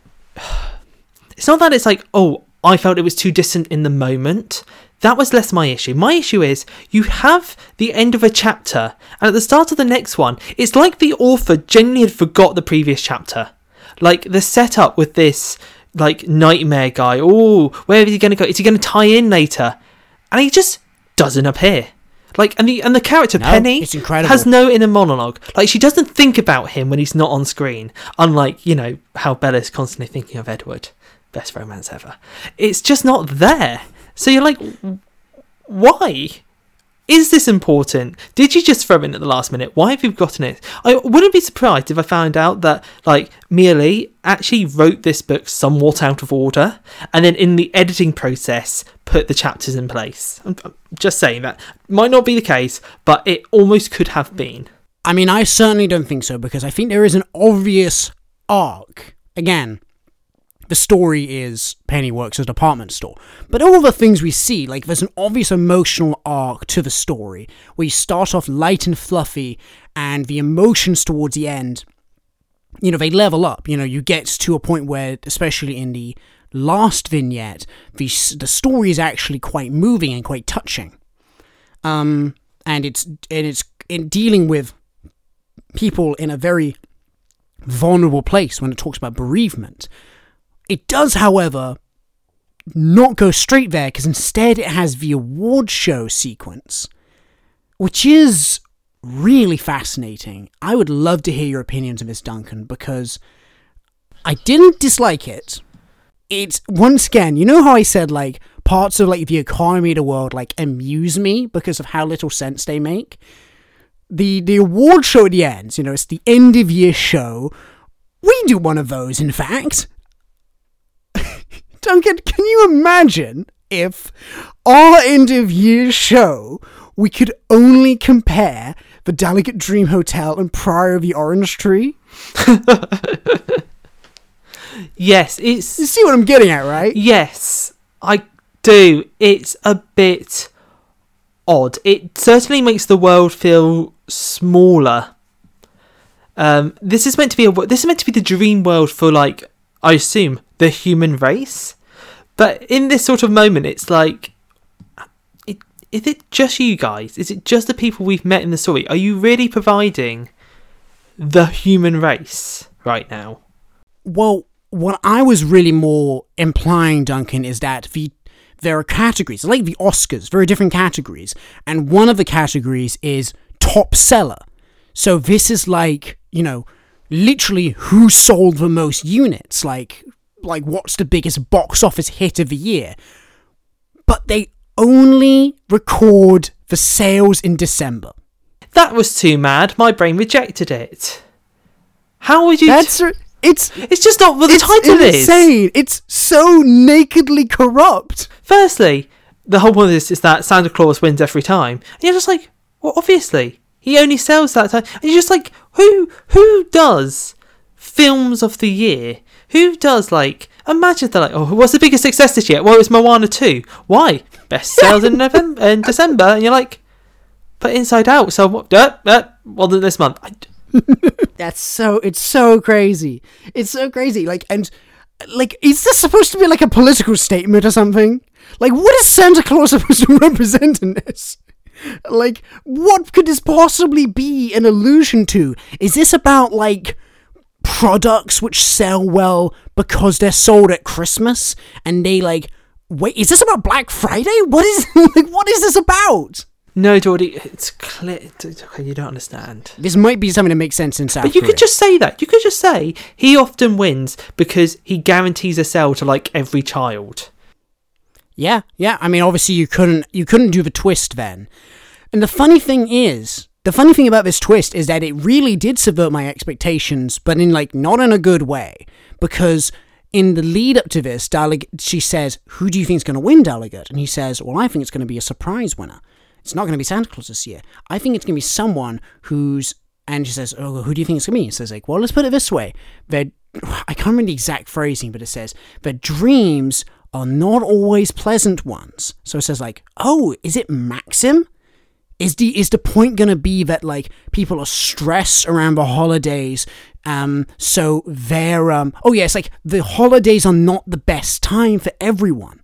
It's not that it's like, oh, I felt it was too distant in the moment. That was less my issue. My issue is you have the end of a chapter, and at the start of the next one, it's like the author genuinely had forgot the previous chapter. Like, the setup with this, like, nightmare guy. Oh, where is he going to go? Is he going to tie in later? And he just doesn't appear. Like, and the and the character, no, Penny, it's incredible. has no inner monologue. Like, she doesn't think about him when he's not on screen. Unlike, you know, how Bella's constantly thinking of Edward. Best romance ever. It's just not there. So you're like, why? Is this important? Did you just throw it in at the last minute? Why have you gotten it? I wouldn't be surprised if I found out that, like, Mia Lee actually wrote this book somewhat out of order, and then in the editing process put the chapters in place. I'm, I'm just saying that might not be the case, but it almost could have been. I mean, I certainly don't think so, because I think there is an obvious arc. Again, the story is Penny works at a department store. But all the things we see, like, there's an obvious emotional arc to the story, where you start off light and fluffy, and the emotions towards the end, you know, they level up. You know, you get to a point where, especially in the last vignette, the, the story is actually quite moving and quite touching. Um, and it's, and it's in dealing with people in a very vulnerable place when it talks about bereavement. It does, however, not go straight there, because instead it has the award show sequence, which is really fascinating. I would love to hear your opinions on this, Duncan, because I didn't dislike it. It's, once again, you know how I said, like, parts of, like, the economy of the world, like, amuse me because of how little sense they make? The, the award show at the end, you know, it's the end of year show. We do one of those, in fact. Duncan, can you imagine if our end of year show, we could only compare the Delegate Dream Hotel and Priory of the Orange Tree? Yes, it's... You see what I'm getting at, right? Yes, I do. It's a bit odd. It certainly makes the world feel smaller. Um, this is meant to be a this is meant to be the dream world for, like, I assume, the human race. But in this sort of moment, it's like, it, is it just you guys? Is it just the people we've met in the story? Are you really providing the human race right now? Well, what I was really more implying, Duncan, is that the there are categories, like the Oscars, very different categories. And one of the categories is top seller. So this is like, you know, literally who sold the most units, like... like what's the biggest box office hit of the year, but they only record the sales in December. That was too mad. My brain rejected it. How would you? That's t- it's it's just not what the it's title insane. is. Insane. It's so nakedly corrupt. Firstly, the whole point of this is that Santa Claus wins every time, and you're just like, well, obviously he only sells that time, and you're just like, who who does films of the year? Who does, like, Imagine if they're like, oh, what's the biggest success this year? Well, it's Moana two. Why? Best sales in November, in December. And you're like, but Inside Out. So what? Uh, uh, well, this month. I, That's so, it's so crazy. It's so crazy. Like, and, like, is this supposed to be like a political statement or something? Like, what is Santa Claus supposed to represent in this? Like, what could this possibly be an allusion to? Is this about, like, products which sell well because they're sold at Christmas? And they, like, wait, is this about Black Friday? What is, like, what is this about? no, Geordie, it's clear. It's, okay, you don't understand. This might be something that makes sense in South But you Korea. could just say that. You could just say he often wins because he guarantees a sale to like every child. Yeah, yeah. I mean, obviously you couldn't you couldn't do the twist then. And the funny thing is, the funny thing about this twist is that it really did subvert my expectations, but in like not in a good way. Because in the lead up to this, Dalig, she says, "Who do you think is going to win, Delegate?" And he says, "Well, I think it's going to be a surprise winner. It's not going to be Santa Claus this year. I think it's going to be someone who's..." And she says, "Oh, who do you think it's going to be?" He says, like, "Well, let's put it this way. That I can't remember the exact phrasing, but it says that dreams are not always pleasant ones." So it says like, "Oh, is it Maxim? Is the is the point going to be that like people are stressed around the holidays, um, so they're um, oh yeah, it's like the holidays are not the best time for everyone.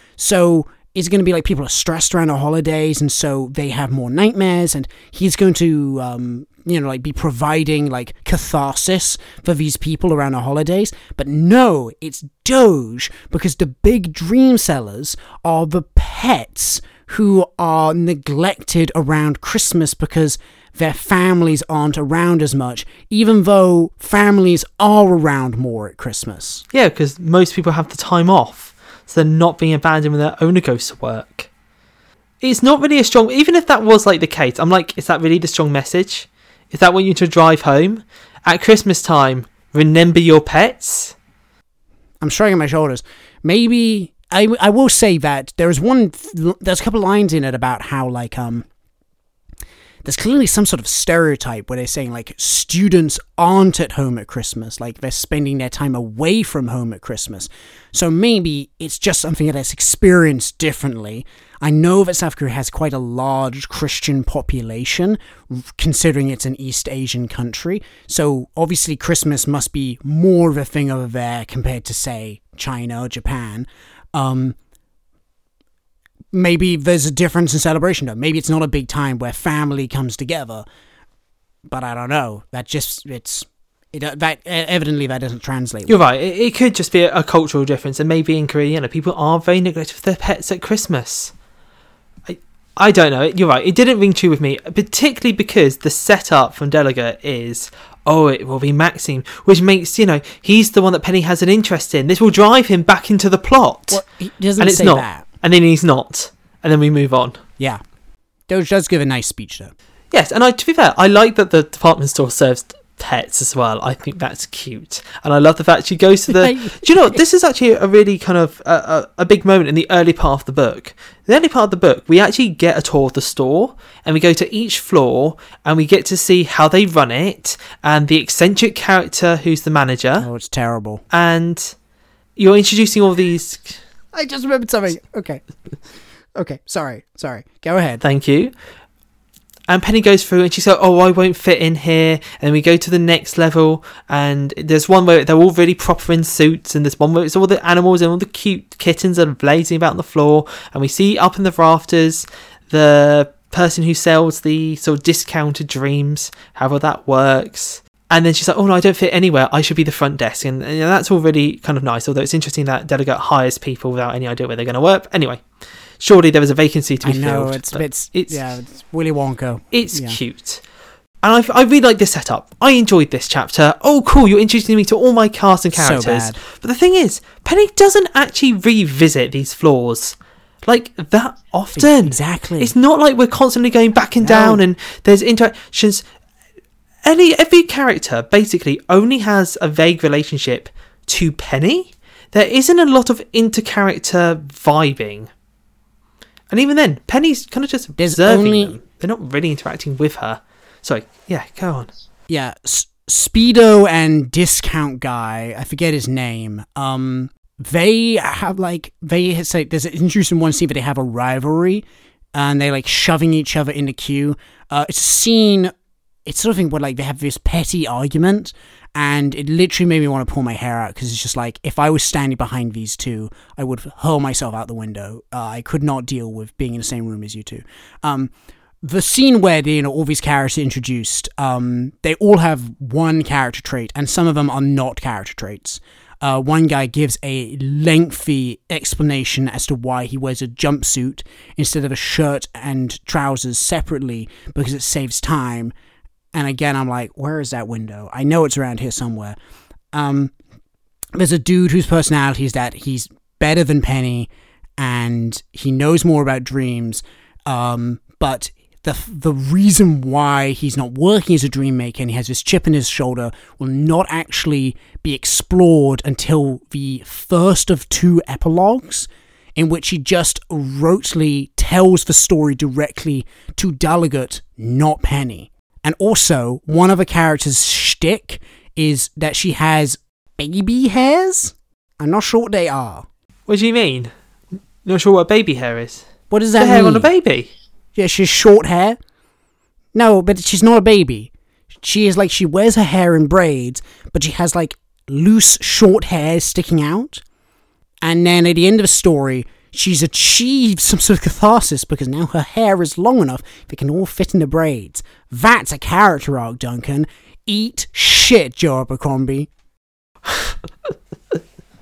So is it going to be like people are stressed around the holidays, and so they have more nightmares, and he's going to um, you know, like be providing like catharsis for these people around the holidays? But no, it's Doge, because the big dream sellers are the pets who are neglected around Christmas because their families aren't around as much, even though families are around more at Christmas." Yeah, because most people have the time off, so they're not being abandoned when their owner goes to work. It's not really a strong... Even if that was like the case, I'm like, is that really the strong message? Is that what you need to drive home? At Christmas time, remember your pets? I'm shrugging my shoulders. Maybe... I, I will say that there's one... There's a couple lines in it about how, like, um... there's clearly some sort of stereotype where they're saying, like, students aren't at home at Christmas. Like, they're spending their time away from home at Christmas. So maybe it's just something that's experienced differently. I know that South Korea has quite a large Christian population, considering it's an East Asian country. So obviously Christmas must be more of a thing over there compared to, say, China or Japan. Um... Maybe there's a difference in celebration, though. Maybe it's not a big time where family comes together. But I don't know. That just, it's, it, that evidently that doesn't translate. You're right. It, it could just be a, a cultural difference. And maybe in Korea, you know, people are very neglectful of their pets at Christmas. I, I don't know. You're right. It didn't ring true with me, particularly because the setup from Delegate is, oh, it will be Maxim, which makes, you know, he's the one that Penny has an interest in. This will drive him back into the plot. Well, he doesn't and it's say not. that. And then he's not. And then we move on. Yeah. Doge does give a nice speech, though. Yes, and I, to be fair, I like that the department store serves pets as well. I think that's cute. And I love the fact she goes to the... Do you know what? This is actually a really kind of a, a, a big moment in the early part of the book. The early part of the book, we actually get a tour of the store, and we go to each floor, and we get to see how they run it, and the eccentric character who's the manager. Oh, it's terrible. And you're introducing all these... I just remembered something. Okay. Okay, sorry, sorry. Go ahead. Thank you. And Penny goes through and she's like, oh, I won't fit in here. And we go to the next level, and there's one where they're all really proper in suits, and there's one where it's all the animals and all the cute kittens that are blazing about on the floor. And we see up in the rafters the person who sells the sort of discounted dreams, however that works. And then she's like, oh no, I don't fit anywhere. I should be the front desk. And, and that's all really kind of nice, although it's interesting that Delegate hires people without any idea where they're going to work. Anyway, surely there was a vacancy to be I know, filled. it's, it's, it's, yeah, it's Willy Wonka. It's yeah. cute. And I, I really like this setup. I enjoyed this chapter. Oh, cool, you're introducing me to all my cast and characters. So bad. But the thing is, Penny doesn't actually revisit these flaws like that often. Exactly. It's not like we're constantly going back and No. down and there's interactions. Any every character basically only has a vague relationship to Penny. There isn't a lot of inter-character vibing. And even then, Penny's kind of just There's observing only- them. They're not really interacting with her. Sorry, yeah, go on. Yeah, S- Speedo and discount guy, I forget his name, um, they have like they say there's an interesting one scene where they have a rivalry, and they like shoving each other in the queue. Uh, it's a scene. It's sort of thing where like they have this petty argument, and it literally made me want to pull my hair out because it's just like if I was standing behind these two, I would hurl myself out the window. Uh, I could not deal with being in the same room as you two. Um, the scene where you know all these characters are introduced, um, they all have one character trait, and some of them are not character traits. Uh, one guy gives a lengthy explanation as to why he wears a jumpsuit instead of a shirt and trousers separately because it saves time. And again, I'm like, where is that window? I know it's around here somewhere. Um, there's a dude whose personality is that he's better than Penny and he knows more about dreams. Um, but the the reason why he's not working as a dream maker and he has this chip in his shoulder will not actually be explored until the first of two epilogues, in which he just rotely tells the story directly to Delegat, not Penny. And also, one of the characters' shtick is that she has baby hairs? I'm not sure what they are. What do you mean? Not sure what baby hair is? What does that the mean? hair on a baby. Yeah, she has short hair. No, but she's not a baby. She is like, she wears her hair in braids, but she has like loose, short hair sticking out. And then at the end of the story, she's achieved some sort of catharsis because now her hair is long enough it can all fit in the braids. That's a character arc, Duncan. Eat shit, Joe Abercrombie. It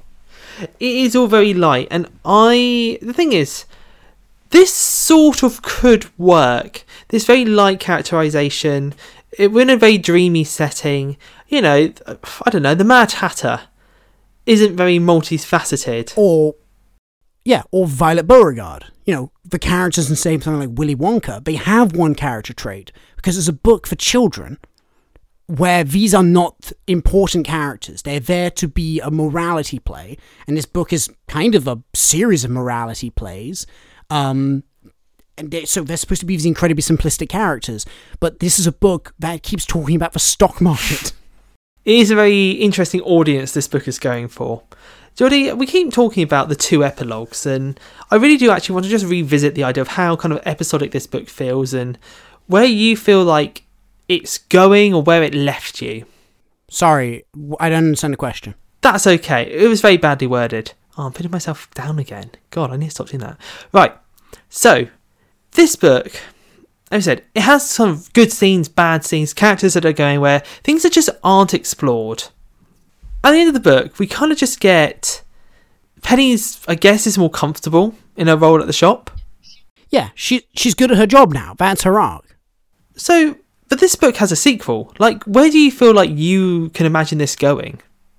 is all very light, and I... The thing is, this sort of could work. This very light characterisation. It, we're in a very dreamy setting. You know, I don't know, the Mad Hatter isn't very multifaceted. Or... Yeah, or Violet Beauregard. You know, the characters in say something like Willy Wonka, they have one character trait because it's a book for children where these are not important characters. They're there to be a morality play, and this book is kind of a series of morality plays. Um, and they, so they're supposed to be these incredibly simplistic characters, but this is a book that keeps talking about the stock market. It is a very interesting audience this book is going for. Geordie, we keep talking about the two epilogues, and I really do actually want to just revisit the idea of how kind of episodic this book feels and where you feel like it's going or where it left you. Sorry, I don't understand the question. That's okay. It was very badly worded. Oh, I'm putting myself down again. God, I need to stop doing that. Right. So, this book, as I said, it has some good scenes, bad scenes, characters that are going where things that just aren't explored. At the end of the book, we kind of just get... Penny's, I guess, is more comfortable in her role at the shop. Yeah, she she's good at her job now. That's her arc. So, but this book has a sequel. Like, where do you feel like you can imagine this going?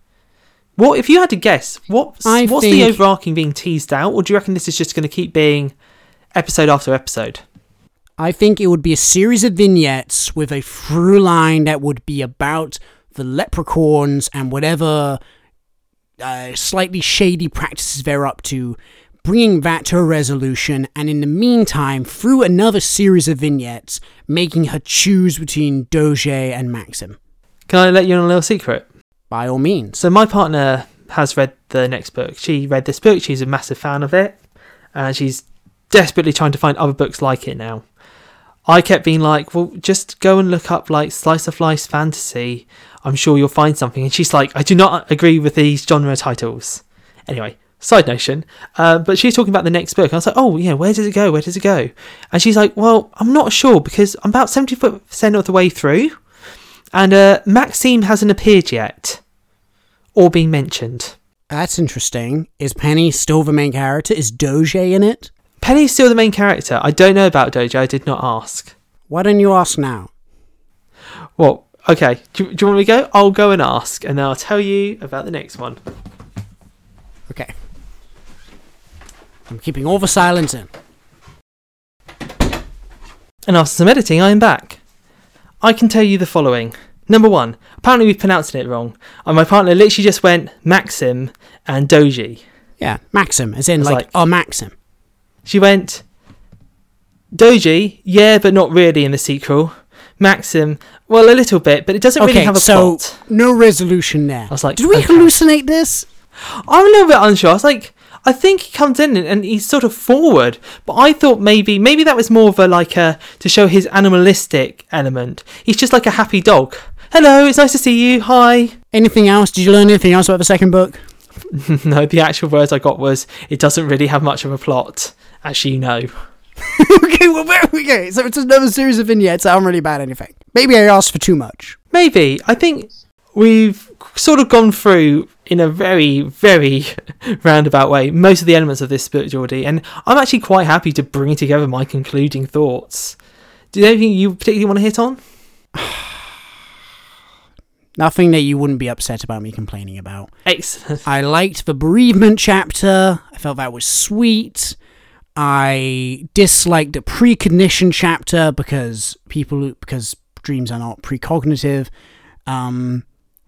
What, if you had to guess, what's, I what's think... the overarching being teased out? Or do you reckon this is just going to keep being episode after episode? I think it would be a series of vignettes with a through line that would be about the leprechauns and whatever uh, slightly shady practices they're up to, bringing that to a resolution, and in the meantime, through another series of vignettes, making her choose between Doge and Maxim. Can I let you in a little secret? By all means. So my partner has read the next book. She read this book, she's a massive fan of it, and she's desperately trying to find other books like it now. I kept being like, well, just go and look up like slice of life fantasy. I'm sure you'll find something. And she's like, I do not agree with these genre titles. Anyway, side notion. Uh, but she's talking about the next book. I was like, oh, yeah, where does it go? Where does it go? And she's like, well, I'm not sure because I'm about seventy percent of the way through. And uh, Maxime hasn't appeared yet. Or been mentioned. That's interesting. Is Penny still the main character? Is Doge in it? Penny's still the main character. I don't know about Doge. I did not ask. Why don't you ask now? Well, okay. Do, do you want me to go? I'll go and ask, and then I'll tell you about the next one. Okay. I'm keeping all the silence in. And after some editing, I am back. I can tell you the following. Number one, apparently we've pronounced it wrong. And my partner literally just went Maxim and Doji. Yeah, Maxim, as in It's like, like- oh, Maxim. She went, Doji, yeah, but not really in the sequel. Maxim, well, a little bit, but it doesn't really Okay, have a so plot. no resolution there. I was like, Did we okay. hallucinate this? I'm a little bit unsure. I was like, I think he comes in and he's sort of forward, but I thought maybe maybe that was more of a like a to show his animalistic element. He's just like a happy dog. Hello, it's nice to see you. Hi. Anything else? Did you learn anything else about the second book? No, the actual words I got was it doesn't really have much of a plot, as you know. Okay, well, okay, so it's another series of vignettes. I haven't really about anything. Maybe I asked for too much. Maybe. I think we've sort of gone through in a very, very roundabout way most of the elements of this book, Geordie, and I'm actually quite happy to bring together my concluding thoughts. Do you have anything you particularly want to hit on? Nothing that you wouldn't be upset about me complaining about. Excellent. I liked the bereavement chapter. I felt that was sweet. I disliked the precognition chapter because people because dreams are not precognitive. Um,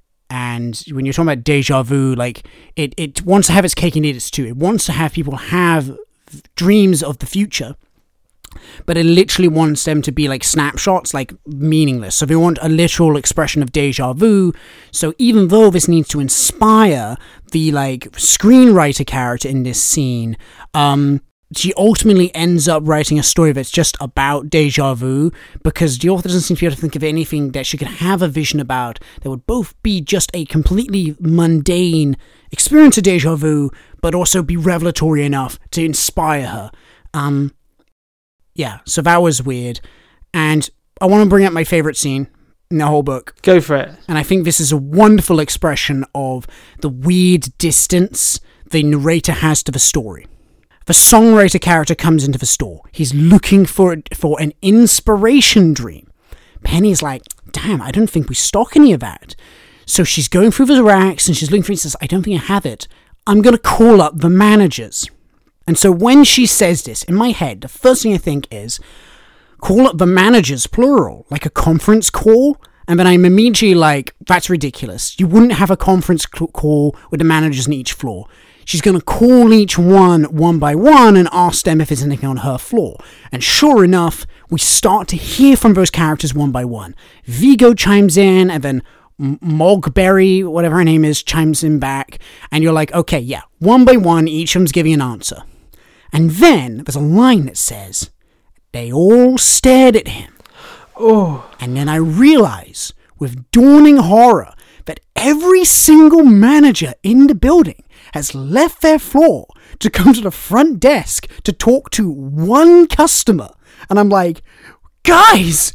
and when you're talking about deja vu, like it, it wants to have its cake and eat its too. It wants to have people have dreams of the future, but it literally wants them to be like snapshots, like meaningless. So they want a literal expression of deja vu. So even though this needs to inspire the like screenwriter character in this scene, um, she ultimately ends up writing a story that's just about deja vu because the author doesn't seem to be able to think of anything that she could have a vision about that would both be just a completely mundane experience of deja vu, but also be revelatory enough to inspire her. Um, yeah, so that was weird. And I want to bring up my favorite scene in the whole book. Go for it. And I think this is a wonderful expression of the weird distance the narrator has to the story. The songwriter character comes into the store. He's looking for for an inspiration dream. Penny's like, damn, I don't think we stock any of that. So she's going through the racks and she's looking for it and says, I don't think I have it. I'm going to call up the managers. And so when she says this, in my head, the first thing I think is, call up the managers, plural, like a conference call. And then I'm immediately like, that's ridiculous. You wouldn't have a conference call with the managers in each floor. She's going to call each one one by one and ask them if there's anything on her floor. And sure enough, we start to hear from those characters one by one. Vigo chimes in, and then Mogberry, whatever her name is, chimes in back. And you're like, okay, yeah, one by one, each of them's giving an answer. And then there's a line that says, they all stared at him. Oh. And then I realize, with dawning horror, that every single manager in the building has left their floor to come to the front desk to talk to one customer. And I'm like, guys,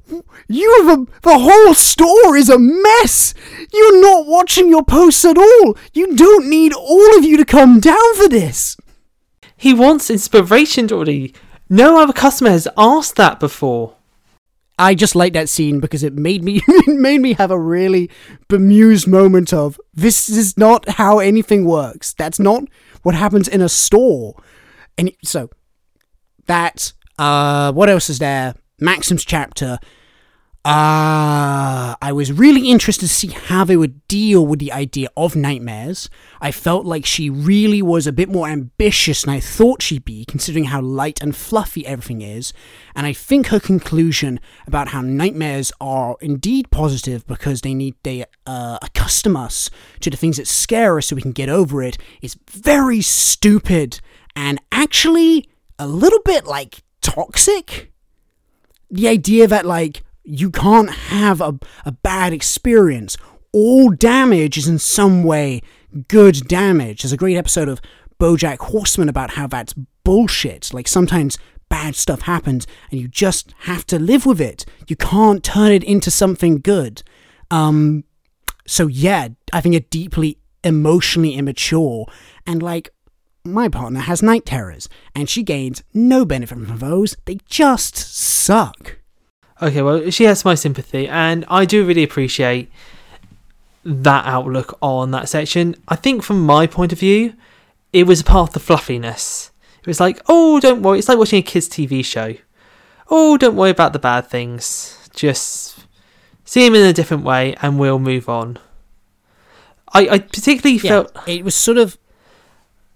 you have a, the whole store is a mess. You're not watching your posts at all. You don't need all of you to come down for this. He wants inspiration, Geordie. No other customer has asked that before. I just like that scene because it made me it made me have a really bemused moment of, this is not how anything works. That's not what happens in a store. And so, that, uh, what else is there? Maxim's chapter. Uh, I was really interested to see how they would deal with the idea of nightmares. I felt like she really was a bit more ambitious than I thought she'd be, considering how light and fluffy everything is. And I think her conclusion about how nightmares are indeed positive because they need they uh, accustom us to the things that scare us so we can get over it is very stupid and actually a little bit like toxic. The idea that like you can't have a, a bad experience. All damage is in some way good damage. There's a great episode of BoJack Horseman about how that's bullshit. Like sometimes bad stuff happens and you just have to live with it. You can't turn it into something good. Um, so yeah, I think it's deeply emotionally immature. And like, my partner has night terrors and she gains no benefit from those. They just suck. Okay, well, she has my sympathy, and I do really appreciate that outlook on that section. I think from my point of view, it was part of the fluffiness. It was like, oh, don't worry. It's like watching a kids' T V show. Oh, don't worry about the bad things. Just see them in a different way, and we'll move on. I, I particularly yeah, felt... It was sort of...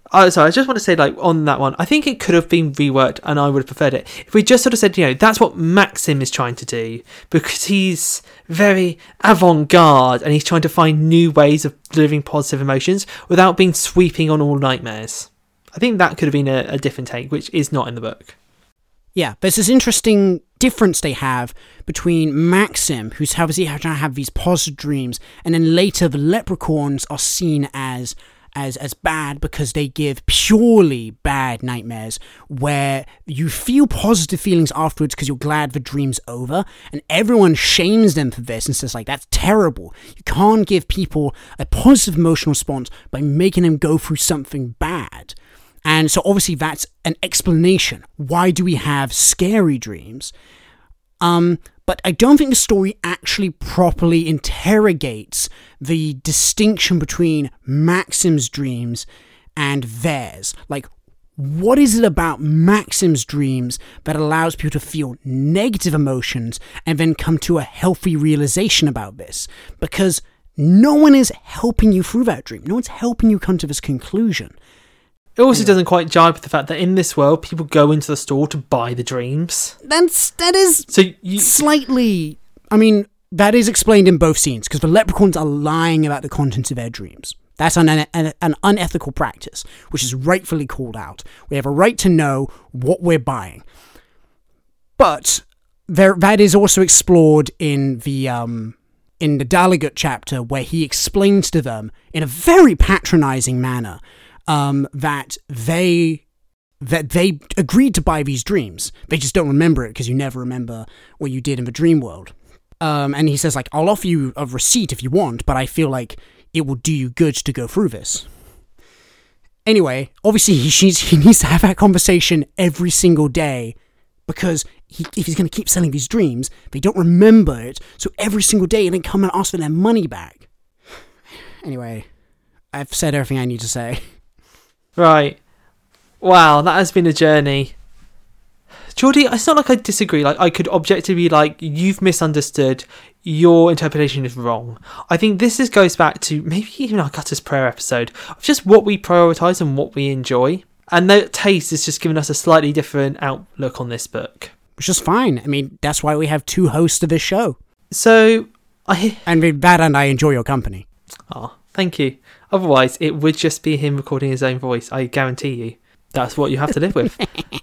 Oh, sorry, I just want to say, like, on that one, I think it could have been reworked and I would have preferred it. If we just sort of said, you know, that's what Maxim is trying to do, because he's very avant-garde and he's trying to find new ways of delivering positive emotions without being sweeping on all nightmares. I think that could have been a, a different take, which is not in the book. Yeah, there's this interesting difference they have between Maxim, who's obviously trying to have these positive dreams, and then later the leprechauns are seen as as as bad because they give purely bad nightmares where you feel positive feelings afterwards because you're glad the dream's over, and everyone shames them for this and says, like, that's terrible. You can't give people a positive emotional response by making them go through something bad. And so obviously that's an explanation. Why do we have scary dreams? Um, but I don't think the story actually properly interrogates the distinction between Maxim's dreams and theirs. Like, what is it about Maxim's dreams that allows people to feel negative emotions and then come to a healthy realization about this? Because no one is helping you through that dream. No one's helping you come to this conclusion. It also doesn't quite jibe with the fact that in this world, people go into the store to buy the dreams. That's, that is so you, slightly... I mean, that is explained in both scenes, because the leprechauns are lying about the contents of their dreams. That's an, an, an unethical practice, which is rightfully called out. We have a right to know what we're buying. But there, that is also explored in the... Um, in the Daligut chapter, where he explains to them, in a very patronizing manner, Um, that they that they agreed to buy these dreams. They just don't remember it because you never remember what you did in the dream world. Um, and he says, like, I'll offer you a receipt if you want, but I feel like it will do you good to go through this. Anyway, obviously he, she's, he needs to have that conversation every single day because he, if he's going to keep selling these dreams, they don't remember it. So every single day, and then come and ask for their money back. Anyway, I've said everything I need to say. Right. Wow, that has been a journey. Geordie, it's not like I disagree. Like, I could objectively be like, you've misunderstood. Your interpretation is wrong. I think this is, goes back to maybe even our Gutter's Prayer episode of just what we prioritise and what we enjoy. And that taste has just given us a slightly different outlook on this book. Which is fine. I mean, that's why we have two hosts of this show. So, I... And with that, and I enjoy your company. Oh, thank you. Otherwise, it would just be him recording his own voice. I guarantee you. That's what you have to live with.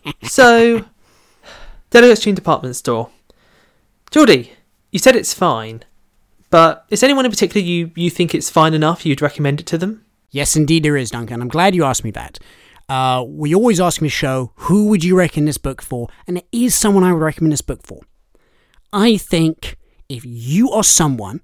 So, Daligut Stream Department Store. Geordie, you said it's fine, but is anyone in particular you, you think it's fine enough you'd recommend it to them? Yes, indeed there is, Duncan. I'm glad you asked me that. Uh, we always ask me to show, who would you recommend this book for? And it is someone I would recommend this book for. I think if you are someone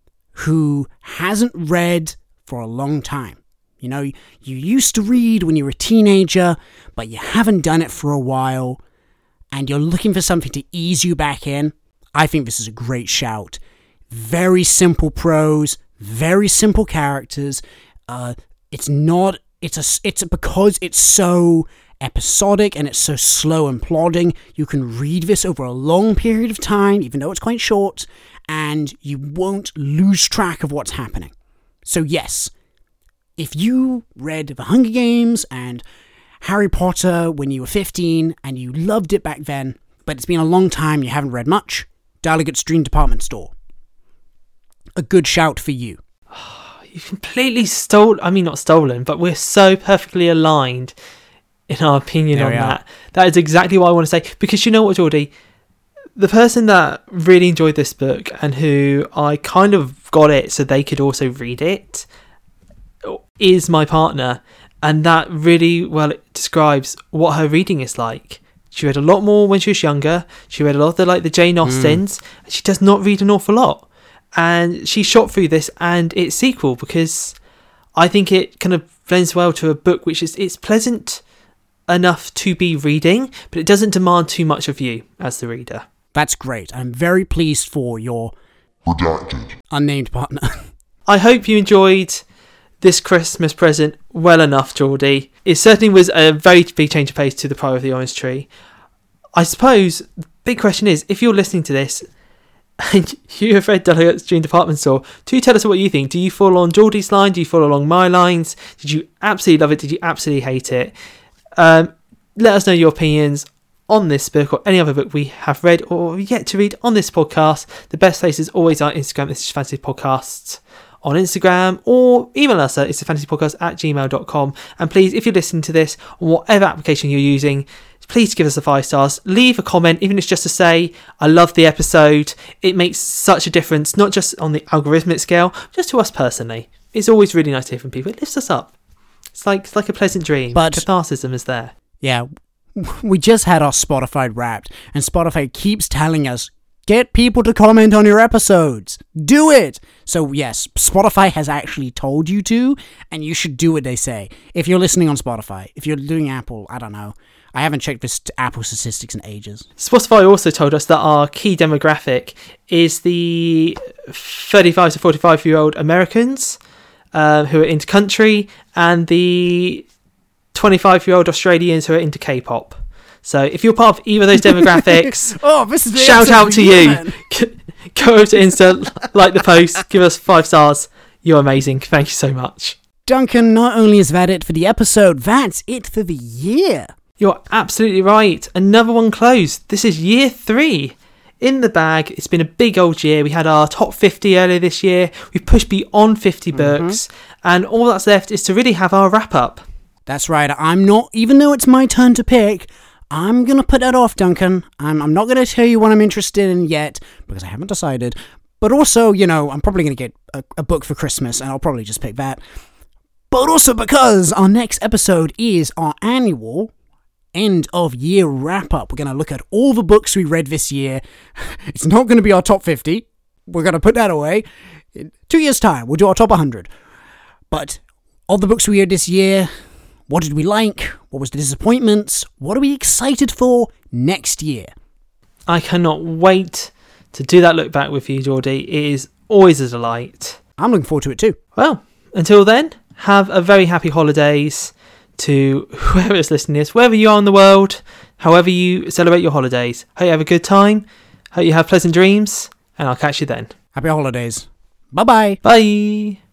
who hasn't read for a long time, you know, you used to read when you were a teenager, but you haven't done it for a while, and you're looking for something to ease you back in, I think this is a great shout. Very simple prose, very simple characters. Uh, it's not, it's a, it's because it's so episodic and it's so slow and plodding, you can read this over a long period of time, even though it's quite short, and you won't lose track of what's happening. So yes, if you read The Hunger Games and Harry Potter when you were fifteen and you loved it back then, but it's been a long time, you haven't read much, Daligut Stream Department Store. A good shout for you. You completely stole, I mean not stolen, but we're so perfectly aligned in our opinion there on we that. Are. That is exactly what I want to say. Because you know what, Geordie? The person that really enjoyed this book and who I kind of got it so they could also read it is my partner. And that really well describes what her reading is like. She read a lot more when she was younger. She read a lot of the, like the Jane Austens. Mm. And she does not read an awful lot. And she shot through this and its sequel because I think it kind of blends well to a book which is it's pleasant enough to be reading, but it doesn't demand too much of you as the reader. That's great. I'm very pleased for your redacted unnamed partner. I hope you enjoyed this Christmas present well enough, Geordie. It certainly was a very big change of pace to the Priory of the Orange Tree. I suppose the big question is, if you're listening to this, and you have read Delegate's Dream Department Store. Do tell us what you think. Do you fall on Geordie's line? Do you fall along my lines? Did you absolutely love it? Did you absolutely hate it? Um, let us know your opinions on this book or any other book we have read or yet to read on this podcast. The best places always are Instagram, This is Fantasy Podcasts on Instagram, or email us at it's a fantasy podcast at gmail dot com. And please, if you're listening to this on whatever application you're using, please give us the five stars. Leave a comment, even if it's just to say, I love the episode. It makes such a difference, not just on the algorithmic scale, just to us personally. It's always really nice to hear from people. It lifts us up. It's like it's like a pleasant dream. But catharsis is there. Yeah, we just had our Spotify Wrapped, and Spotify keeps telling us, get people to comment on your episodes. Do it! So yes, Spotify has actually told you to, and you should do what they say. If you're listening on Spotify, if you're doing Apple, I don't know. I haven't checked this Apple statistics in ages. Spotify also told us that our key demographic is the thirty-five to forty-five year old Americans uh, who are into country, and the twenty-five year old Australians who are into K-pop. So if you're part of either of those demographics, oh, this is the shout out to you. Man. Go over to Insta, like the post, give us five stars. You're amazing. Thank you so much. Duncan, not only is that it for the episode, that's it for the year. You're absolutely right. Another one closed. This is year three in the bag. It's been a big old year. We had our top fifty earlier this year. We've pushed beyond fifty Mm-hmm. books. And all that's left is to really have our wrap up. That's right. I'm not, even though it's my turn to pick, I'm going to put that off, Duncan. I'm, I'm not going to tell you what I'm interested in yet, because I haven't decided. But also, you know, I'm probably going to get a, a book for Christmas, and I'll probably just pick that. But also because our next episode is our annual end of year wrap up. We're going to look at all the books we read this year. It's not going to be our top fifty. We're going to put that away. In two years' time, we'll do our top one hundred. But of the books we read this year, what did we like? What was the disappointments? What are we excited for next year? I cannot wait to do that look back with you, Geordie. It is always a delight. I'm looking forward to it too. Well, until then, have a very happy holidays to whoever is listening to this, wherever you are in the world, however you celebrate your holidays. Hope you have a good time. Hope you have pleasant dreams, and I'll catch you then. Happy holidays. Bye-bye. Bye.